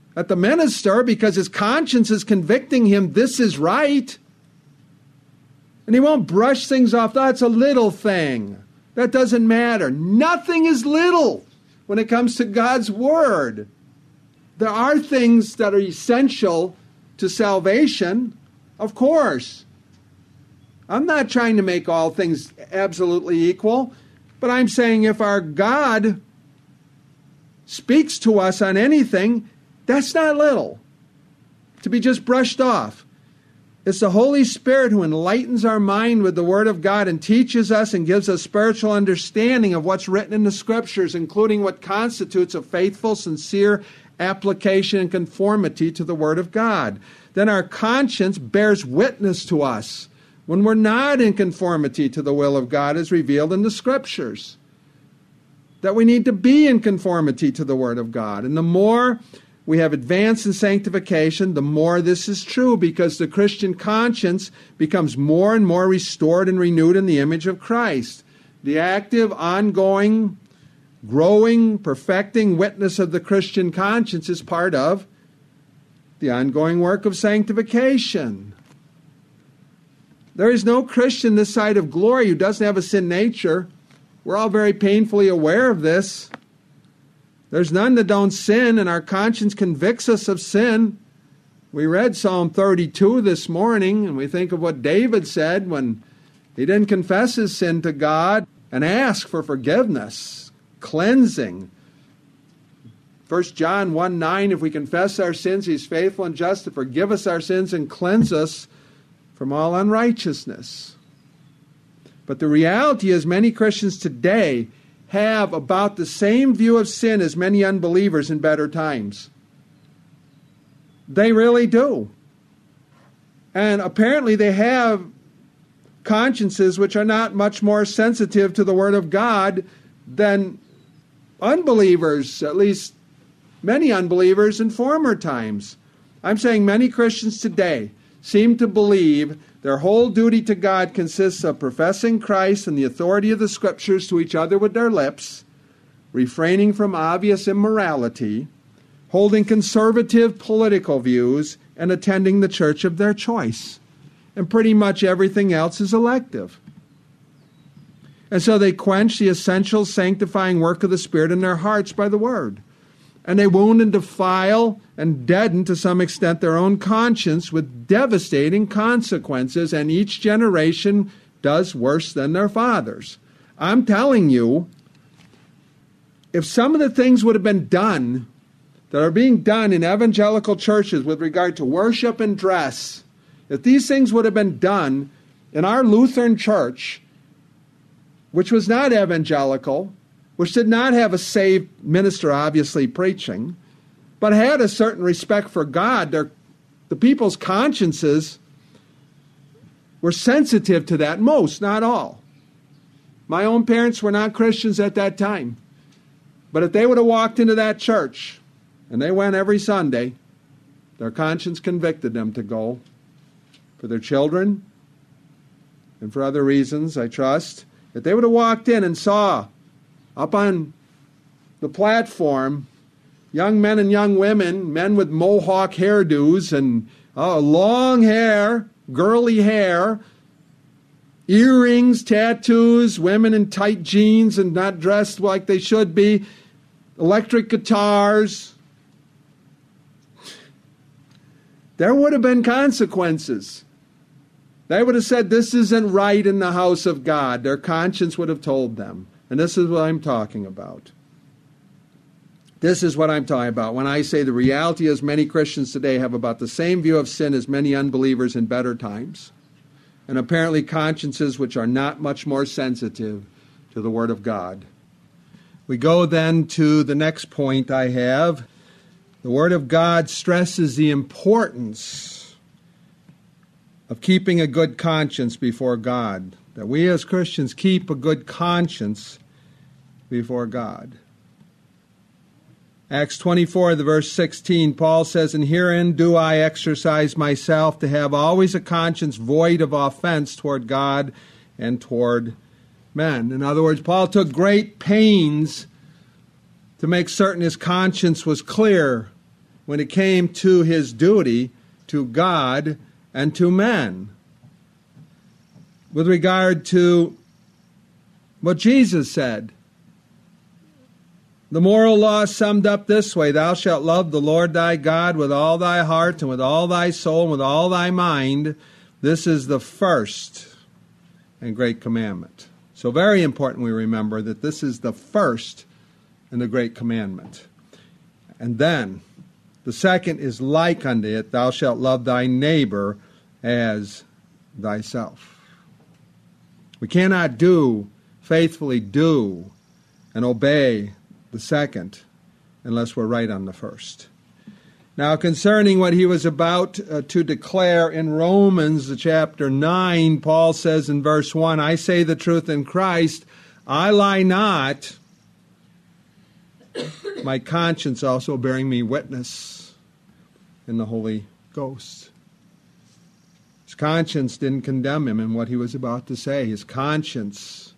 S1: at the minister because his conscience is convicting him this is right. And he won't brush things off. That's a little thing. That doesn't matter. Nothing is little when it comes to God's Word. There are things that are essential to salvation, of course. I'm not trying to make all things absolutely equal, but I'm saying if our God speaks to us on anything, that's not little to be just brushed off. It's the Holy Spirit who enlightens our mind with the Word of God and teaches us and gives us spiritual understanding of what's written in the Scriptures, including what constitutes a faithful, sincere application and conformity to the Word of God. Then our conscience bears witness to us when we're not in conformity to the will of God as revealed in the Scriptures. That we need to be in conformity to the Word of God. And the more we have advanced in sanctification, the more this is true, because the Christian conscience becomes more and more restored and renewed in the image of Christ. The active, ongoing, growing, perfecting witness of the Christian conscience is part of the ongoing work of sanctification. There is no Christian this side of glory who doesn't have a sin nature. We're all very painfully aware of this. There's none that don't sin, and our conscience convicts us of sin. We read Psalm 32 this morning, and we think of what David said when he didn't confess his sin to God and ask for forgiveness, cleansing. 1 John 1:9, if we confess our sins, he's faithful and just to forgive us our sins and cleanse us from all unrighteousness. But the reality is many Christians today have about the same view of sin as many unbelievers in better times. They really do. And apparently they have consciences which are not much more sensitive to the Word of God than unbelievers, at least many unbelievers in former times. I'm saying many Christians today seem to believe their whole duty to God consists of professing Christ and the authority of the Scriptures to each other with their lips, refraining from obvious immorality, holding conservative political views, and attending the church of their choice. And pretty much everything else is elective. And so they quench the essential sanctifying work of the Spirit in their hearts by the Word. And they wound and defile and deaden to some extent their own conscience with devastating consequences, and each generation does worse than their fathers. I'm telling you, if some of the things would have been done that are being done in evangelical churches with regard to worship and dress, if these things would have been done in our Lutheran church, which was not evangelical, which did not have a saved minister obviously preaching, but had a certain respect for God, the people's consciences were sensitive to that. Most, not all. My own parents were not Christians at that time. But if they would have walked into that church, and they went every Sunday, their conscience convicted them to go for their children and for other reasons, I trust. If they would have walked in and saw up on the platform young men and young women, men with mohawk hairdos and long hair, girly hair, earrings, tattoos, women in tight jeans and not dressed like they should be, electric guitars, there would have been consequences. They would have said, this isn't right in the house of God. Their conscience would have told them. And this is what I'm talking about. This is what I'm talking about when I say the reality is many Christians today have about the same view of sin as many unbelievers in better times, and apparently consciences which are not much more sensitive to the Word of God. We go then to the next point I have. The Word of God stresses the importance of keeping a good conscience before God, that we as Christians keep a good conscience before God. Acts 24, the verse 16, Paul says, "And herein do I exercise myself to have always a conscience void of offense toward God and toward men." In other words, Paul took great pains to make certain his conscience was clear when it came to his duty to God and to men. With regard to what Jesus said, the moral law is summed up this way: thou shalt love the Lord thy God with all thy heart and with all thy soul and with all thy mind. This is the first and great commandment. So very important we remember that this is the first and the great commandment. And then the second is like unto it: thou shalt love thy neighbor as thyself. We cannot faithfully do and obey the second unless we're right on the first. Now, concerning what he was about to declare in Romans chapter 9, Paul says in verse 1, I say the truth in Christ, I lie not, my conscience also bearing me witness in the Holy Ghost. His conscience didn't condemn him in what he was about to say. His conscience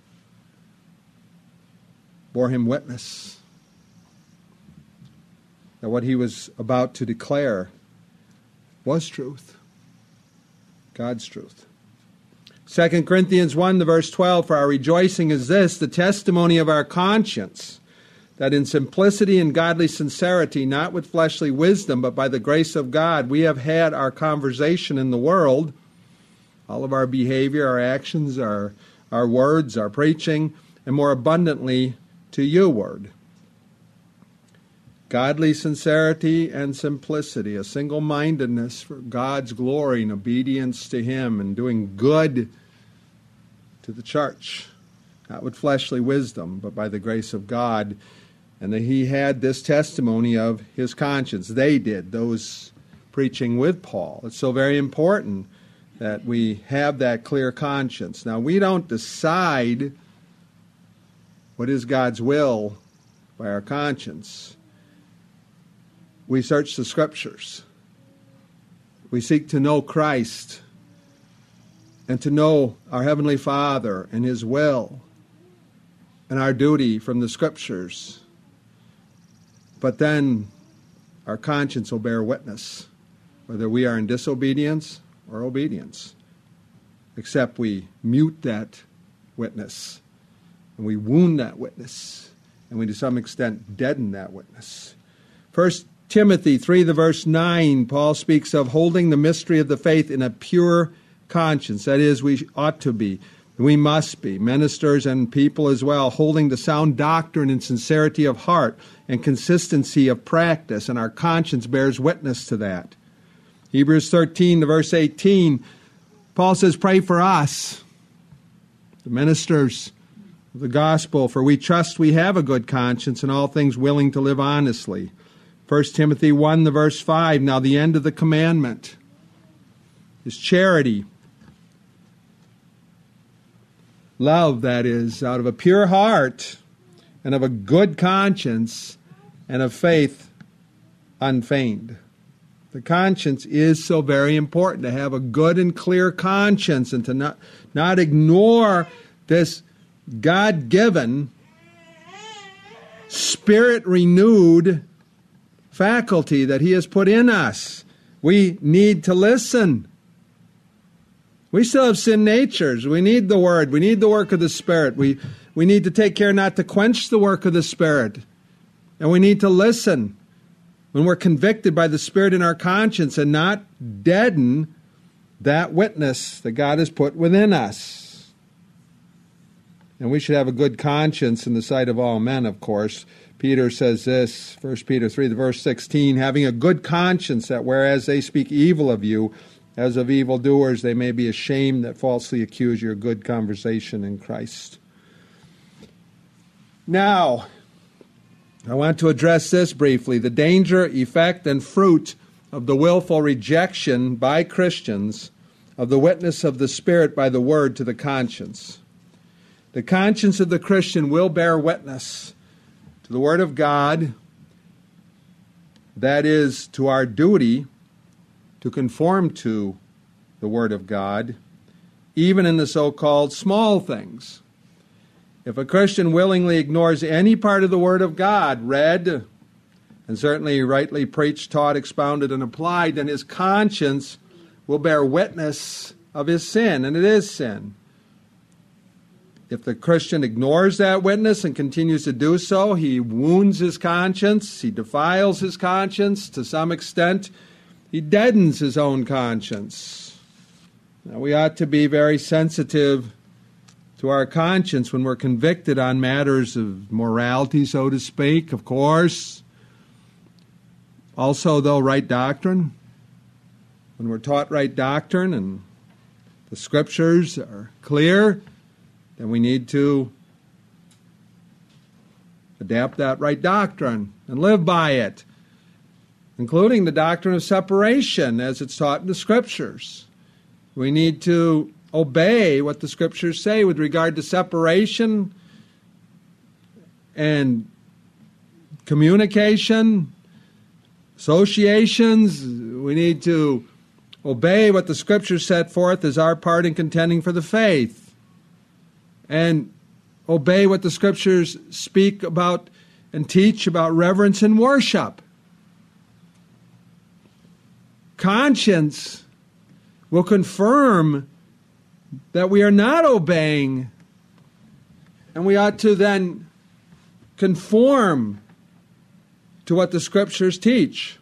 S1: bore him witness that what he was about to declare was truth, God's truth. 2 Corinthians 1, the verse 12, for our rejoicing is this, the testimony of our conscience, that in simplicity and godly sincerity, not with fleshly wisdom, but by the grace of God, we have had our conversation in the world, all of our behavior, our actions, our words, our preaching, and more abundantly to you, word. Godly sincerity and simplicity, a single-mindedness for God's glory and obedience to Him and doing good to the church, not with fleshly wisdom, but by the grace of God. And that he had this testimony of his conscience. They did, those preaching with Paul. It's so very important that we have that clear conscience. Now, we don't decide what is God's will by our conscience. We search the Scriptures. We seek to know Christ and to know our Heavenly Father and His will and our duty from the Scriptures. But then our conscience will bear witness, whether we are in disobedience or obedience, except we mute that witness, and we wound that witness, and we to some extent deaden that witness. 1 Timothy 3, the verse 9, Paul speaks of holding the mystery of the faith in a pure conscience. That is, we ought to be, we must be, ministers and people as well, holding the sound doctrine in sincerity of heart and consistency of practice, and our conscience bears witness to that. Hebrews 13, the verse 18, Paul says, pray for us, the ministers of the gospel, for we trust we have a good conscience in all things, willing to live honestly. 1 Timothy 1, the verse 5, now the end of the commandment is charity. Love, that is, out of a pure heart and of a good conscience and of faith unfeigned. The conscience is so very important, to have a good and clear conscience and to not ignore this God-given, Spirit-renewed faculty that He has put in us. We need to listen. We still have sin natures. We need the Word. We need the work of the Spirit. We need to take care not to quench the work of the Spirit. And we need to listen when we're convicted by the Spirit in our conscience and not deaden that witness that God has put within us. And we should have a good conscience in the sight of all men, of course. Peter says this, 1 Peter 3, the verse 16, having a good conscience, that whereas they speak evil of you, as of evildoers, they may be ashamed that falsely accuse your good conversation in Christ. Now, I want to address this briefly, the danger, effect, and fruit of the willful rejection by Christians of the witness of the Spirit by the Word to the conscience. The conscience of the Christian will bear witness to the Word of God, that is, to our duty to conform to the Word of God, even in the so-called small things. If a Christian willingly ignores any part of the Word of God read and certainly rightly preached, taught, expounded, and applied, then his conscience will bear witness of his sin, and it is sin. If the Christian ignores that witness and continues to do so, he wounds his conscience, he defiles his conscience to some extent, he deadens his own conscience. Now, we ought to be very sensitive to our conscience when we're convicted on matters of morality, so to speak, of course. Also, though, right doctrine. When we're taught right doctrine and the Scriptures are clear, then we need to adapt that right doctrine and live by it, including the doctrine of separation as it's taught in the Scriptures. We need to obey what the Scriptures say with regard to separation and communication, associations. We need to obey what the Scriptures set forth as our part in contending for the faith, and obey what the Scriptures speak about and teach about reverence and worship. Conscience will confirm that we are not obeying, and we ought to then conform to what the Scriptures teach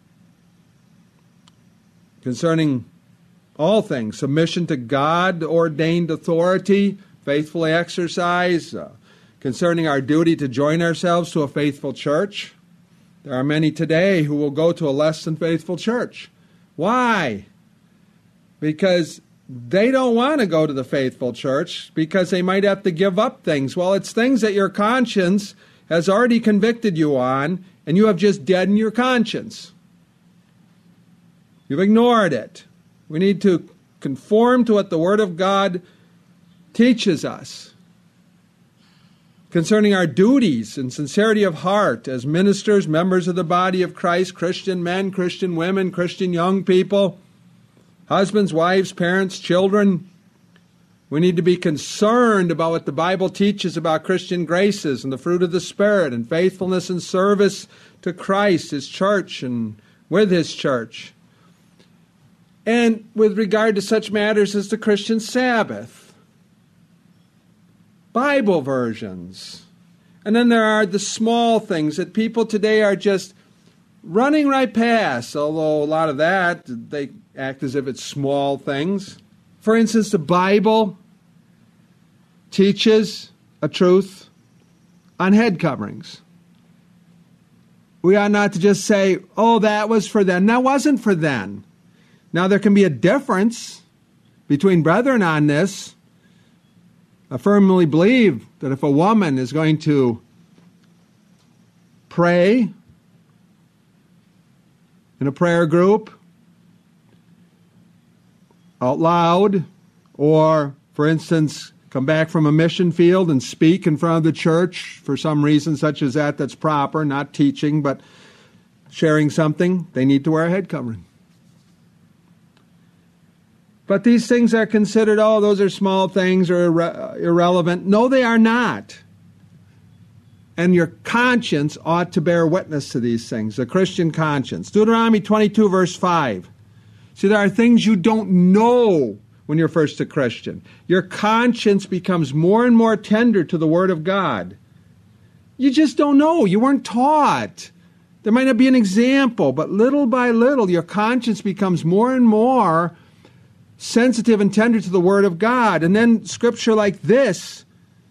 S1: concerning all things: submission to God-ordained authority, faithfully exercise, concerning our duty to join ourselves to a faithful church. There are many today who will go to a less than faithful church. Why? Because they don't want to go to the faithful church because they might have to give up things. Well, it's things that your conscience has already convicted you on, and you have just deadened your conscience. You've ignored it. We need to conform to what the Word of God teaches us concerning our duties and sincerity of heart as ministers, members of the body of Christ, Christian men, Christian women, Christian young people, husbands, wives, parents, children. We need to be concerned about what the Bible teaches about Christian graces and the fruit of the Spirit and faithfulness and service to Christ, His church, and with His church. And with regard to such matters as the Christian Sabbath, Bible versions. And then there are the small things that people today are just running right past, although a lot of that, they act as if it's small things. For instance, the Bible teaches a truth on head coverings. We ought not to just say, oh, that was for then. That wasn't for then. Now, there can be a difference between brethren on this. I firmly believe that if a woman is going to pray in a prayer group out loud, or, for instance, come back from a mission field and speak in front of the church for some reason such as that that's proper, not teaching, but sharing something, they need to wear a head covering. But these things are considered, oh, those are small things or irrelevant. No, they are not. And your conscience ought to bear witness to these things, the Christian conscience. Deuteronomy 22, verse 5. See, there are things you don't know when you're first a Christian. Your conscience becomes more and more tender to the Word of God. You just don't know. You weren't taught. There might not be an example, but little by little, your conscience becomes more and more sensitive and tender to the Word of God. And then Scripture like this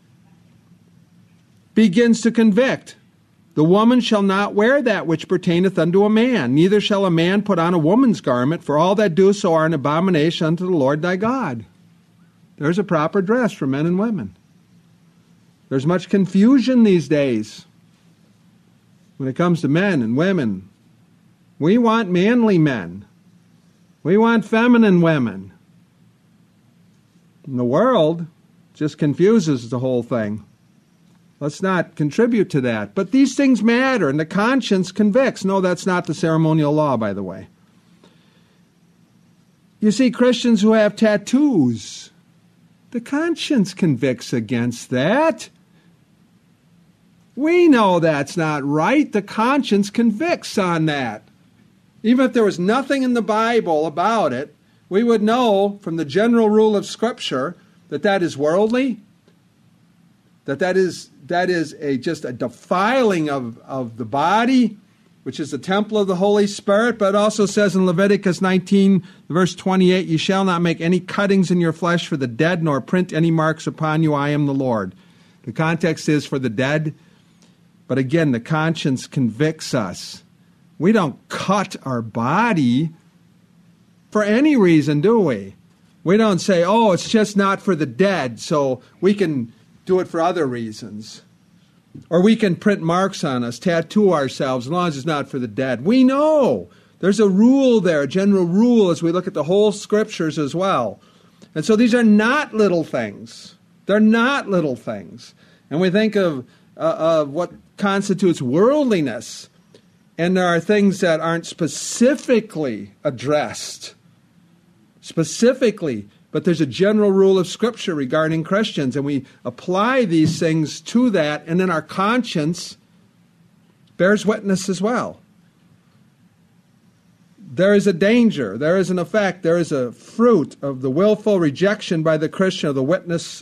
S1: begins to convict. The woman shall not wear that which pertaineth unto a man, neither shall a man put on a woman's garment, for all that do so are an abomination unto the Lord thy God. There's a proper dress for men and women. There's much confusion these days when it comes to men and women. We want manly men. We want feminine women. And the world just confuses the whole thing. Let's not contribute to that. But these things matter, and the conscience convicts. No, that's not the ceremonial law, by the way. You see, Christians who have tattoos, the conscience convicts against that. We know that's not right. The conscience convicts on that. Even if there was nothing in the Bible about it, we would know from the general rule of Scripture that that is worldly, that is just a defiling of the body, which is the temple of the Holy Spirit. But it also says in Leviticus 19, verse 28, "You shall not make any cuttings in your flesh for the dead, nor print any marks upon you. I am the Lord." The context is for the dead. But again, the conscience convicts us. We don't cut our body for any reason, do we? We don't say, oh, it's just not for the dead, so we can do it for other reasons. Or we can print marks on us, tattoo ourselves, as long as it's not for the dead. We know there's a rule there, a general rule, as we look at the whole Scriptures as well. And so these are not little things. They're not little things. And we think of what constitutes worldliness, and there are things that aren't specifically addressed. Specifically, but there's a general rule of Scripture regarding Christians, and we apply these things to that, and then our conscience bears witness as well. There is a danger, there is an effect, there is a fruit of the willful rejection by the Christian of the witness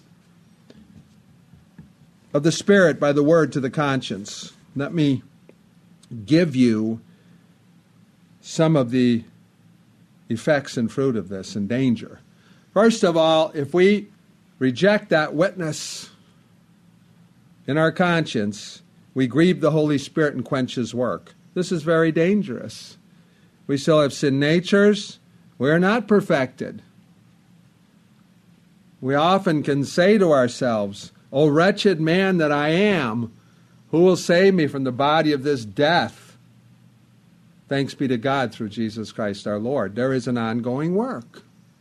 S1: of the Spirit by the Word to the conscience. Let me give you some of the effects and fruit of this and danger. First of all, if we reject that witness in our conscience, we grieve the Holy Spirit and quench His work. This is very dangerous. We still have sin natures. We are not perfected. We often can say to ourselves, "O wretched man that I am, who will save me from the body of this death?" Thanks be to God through Jesus Christ our Lord. There is an ongoing work.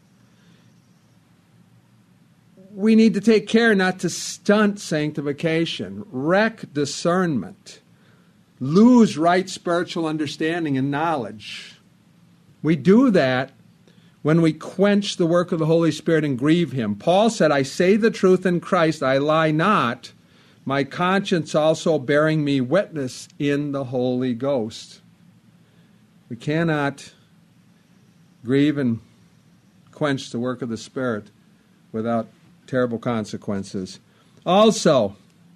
S1: We need to take care not to stunt sanctification, wreck discernment, lose right spiritual understanding and knowledge. We do that when we quench the work of the Holy Spirit and grieve Him. Paul said, "I say the truth in Christ, I lie not, my conscience also bearing me witness in the Holy Ghost." We cannot grieve and quench the work of the Spirit without terrible consequences. Also,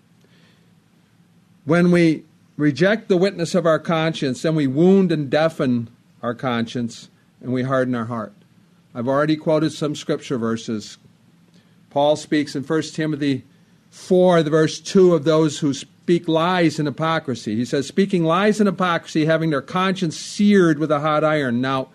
S1: when we reject the witness of our conscience, then we wound and deafen our conscience and we harden our heart. I've already quoted some scripture verses. Paul speaks in 1 Timothy 4, the verse 2, of those who speak lies and hypocrisy. He says, speaking lies and hypocrisy, having their conscience seared with a hot iron. Now,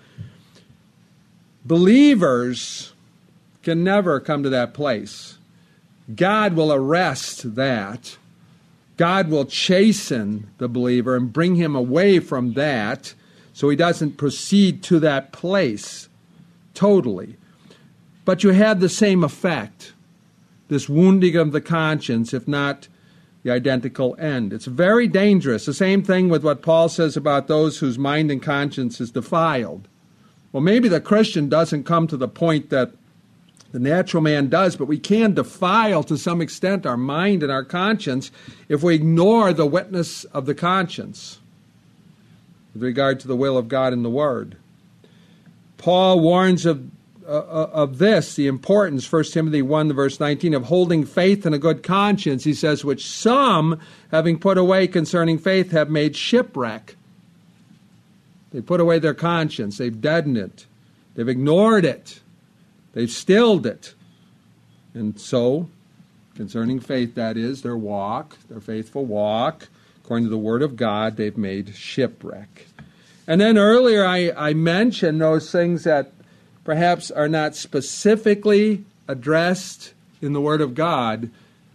S1: believers can never come to that place. God will arrest that. God will chasten the believer and bring him away from that so he doesn't proceed to that place totally. But you have the same effect, this wounding of the conscience, if not the identical end. It's very dangerous. The same thing with what Paul says about those whose mind and conscience is defiled. Well, maybe the Christian doesn't come to the point that the natural man does, but we can defile to some extent our mind and our conscience if we ignore the witness of the conscience with regard to the will of God and the Word. Paul warns of this, the importance, 1 Timothy 1, verse 19, of holding faith and a good conscience. He says, which some, having put away concerning faith, have made shipwreck. They put away their conscience. They've deadened it. They've ignored it. They've stilled it. And so, concerning faith, that is, their walk, their faithful walk, according to the Word of God, they've made shipwreck. And then earlier I mentioned those things that perhaps are not specifically addressed in the Word of God.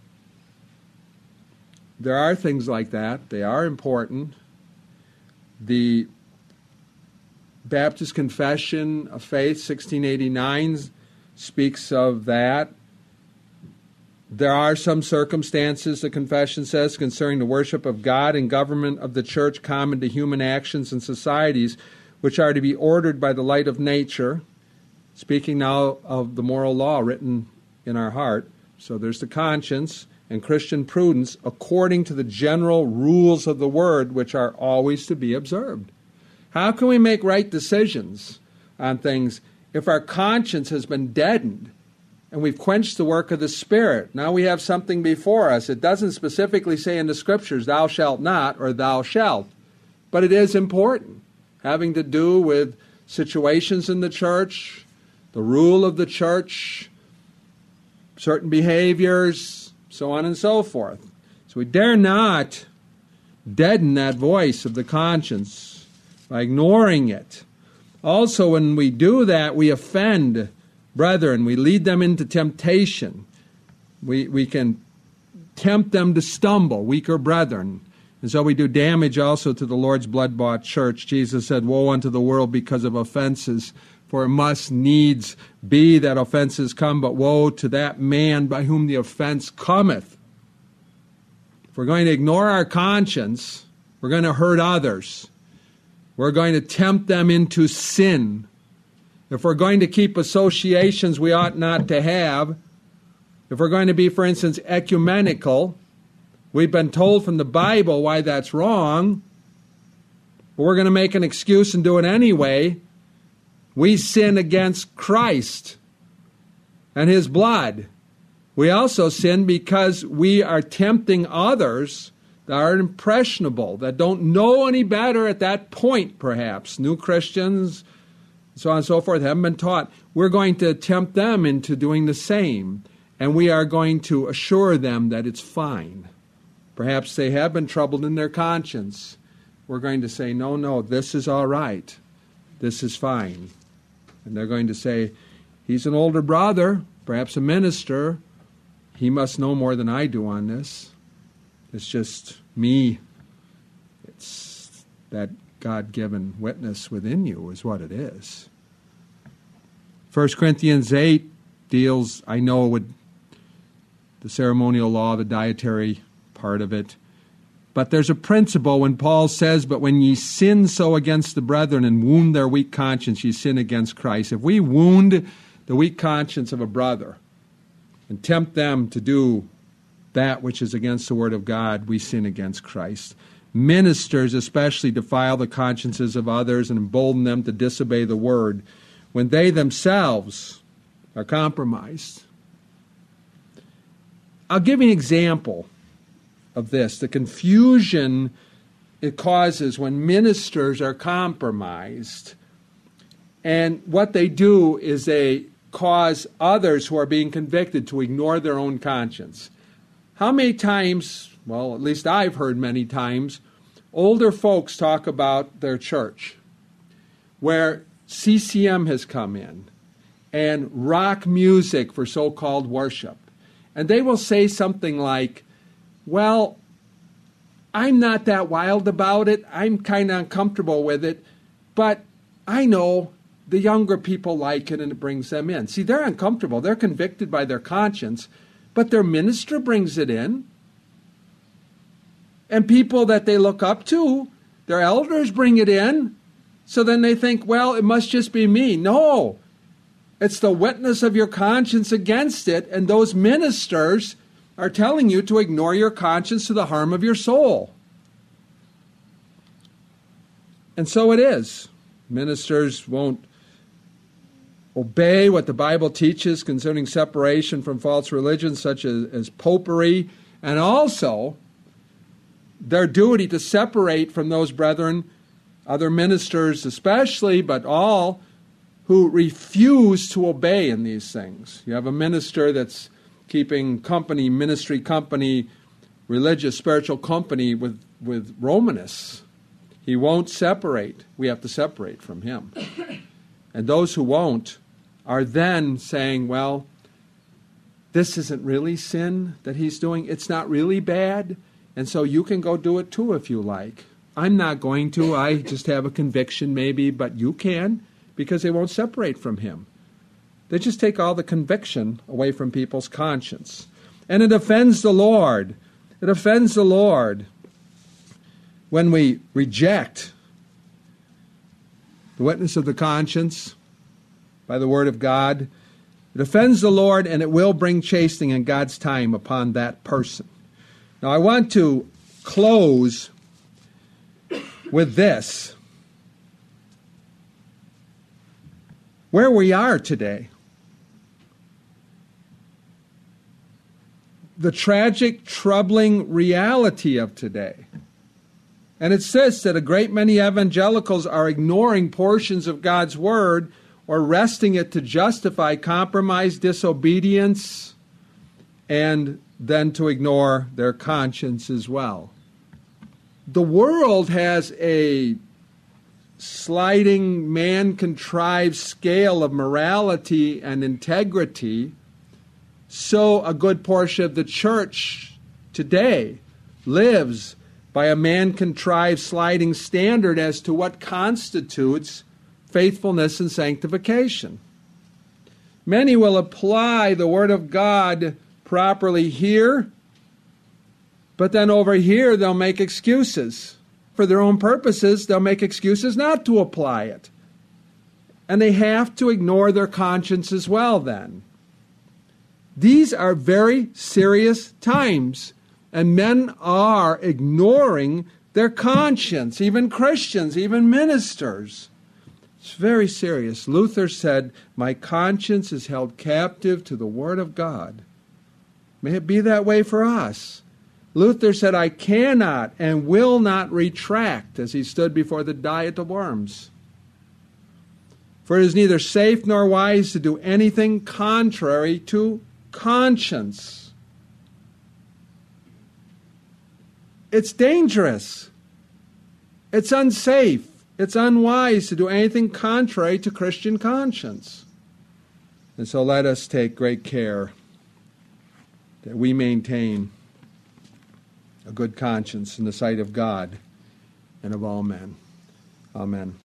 S1: There are things like that. They are important. The Baptist Confession of Faith, 1689, speaks of that. There are some circumstances, the confession says, concerning the worship of God and government of the church common to human actions and societies, which are to be ordered by the light of nature, speaking now of the moral law written in our heart. So there's the conscience, and Christian prudence according to the general rules of the Word, which are always to be observed. How can we make right decisions on things if our conscience has been deadened and we've quenched the work of the Spirit? Now we have something before us. It doesn't specifically say in the Scriptures, thou shalt not or thou shalt, but it is important, having to do with situations in the church, the rule of the church, certain behaviors, so on and so forth. So we dare not deaden that voice of the conscience by ignoring it. Also, when we do that, we offend brethren. We lead them into temptation. We can tempt them to stumble, weaker brethren. And so we do damage also to the Lord's blood-bought church. Jesus said, woe unto the world because of offenses, for it must needs be that offenses come, but woe to that man by whom the offense cometh. If we're going to ignore our conscience, we're going to hurt others. We're going to tempt them into sin. If we're going to keep associations we ought not to have, if we're going to be, for instance, ecumenical, we've been told from the Bible why that's wrong, but we're going to make an excuse and do it anyway. We sin against Christ and His blood. We also sin because we are tempting others that are impressionable, that don't know any better at that point, perhaps. New Christians, so on and so forth, haven't been taught. We're going to tempt them into doing the same, and we are going to assure them that it's fine. Perhaps they have been troubled in their conscience. We're going to say, no, this is all right. This is fine. And they're going to say, he's an older brother, perhaps a minister. He must know more than I do on this. It's just me. It's that God-given witness within you is what it is. 1 Corinthians 8 deals, I know, with the ceremonial law, the dietary part of it. But there's a principle when Paul says, but when ye sin so against the brethren and wound their weak conscience, ye sin against Christ. If we wound the weak conscience of a brother and tempt them to do that which is against the Word of God, we sin against Christ. Ministers especially defile the consciences of others and embolden them to disobey the Word when they themselves are compromised. I'll give you an example of this, the confusion it causes when ministers are compromised. And what they do is they cause others who are being convicted to ignore their own conscience. How many times, well, at least I've heard many times, older folks talk about their church where CCM has come in and rock music for so-called worship. And they will say something like, well, I'm not that wild about it. I'm kind of uncomfortable with it. But I know the younger people like it and it brings them in. See, they're uncomfortable. They're convicted by their conscience. But their minister brings it in. And people that they look up to, their elders bring it in. So then they think, well, it must just be me. No. It's the witness of your conscience against it. And those ministers are telling you to ignore your conscience to the harm of your soul. And so it is. Ministers won't obey what the Bible teaches concerning separation from false religions such as popery, and also their duty to separate from those brethren, other ministers especially, but all who refuse to obey in these things. You have a minister that's keeping company, ministry company, religious, spiritual company with Romanists. He won't separate. We have to separate from him. And those who won't are then saying, well, this isn't really sin that he's doing. It's not really bad. And so you can go do it too if you like. I'm not going to. I just have a conviction maybe, but you can, because they won't separate from him. They just take all the conviction away from people's conscience. And it offends the Lord. It offends the Lord when we reject the witness of the conscience by the Word of God. It offends the Lord, and it will bring chastening in God's time upon that person. Now, I want to close with this. Where we are today. The tragic, troubling reality of today. And it's this, that a great many evangelicals are ignoring portions of God's Word or wresting it to justify compromise, disobedience, and then to ignore their conscience as well. The world has a sliding, man-contrived scale of morality and integrity, so a good portion of the church today lives by a man-contrived sliding standard as to what constitutes faithfulness and sanctification. Many will apply the Word of God properly here, but then over here they'll make excuses. For their own purposes, they'll make excuses not to apply it. And they have to ignore their conscience as well then. These are very serious times, and men are ignoring their conscience, even Christians, even ministers. It's very serious. Luther said, "My conscience is held captive to the Word of God." May it be that way for us. Luther said, "I cannot and will not retract," as he stood before the Diet of Worms. "For it is neither safe nor wise to do anything contrary to conscience." It's dangerous. It's unsafe. It's unwise to do anything contrary to Christian conscience. And so let us take great care that we maintain a good conscience in the sight of God and of all men. Amen.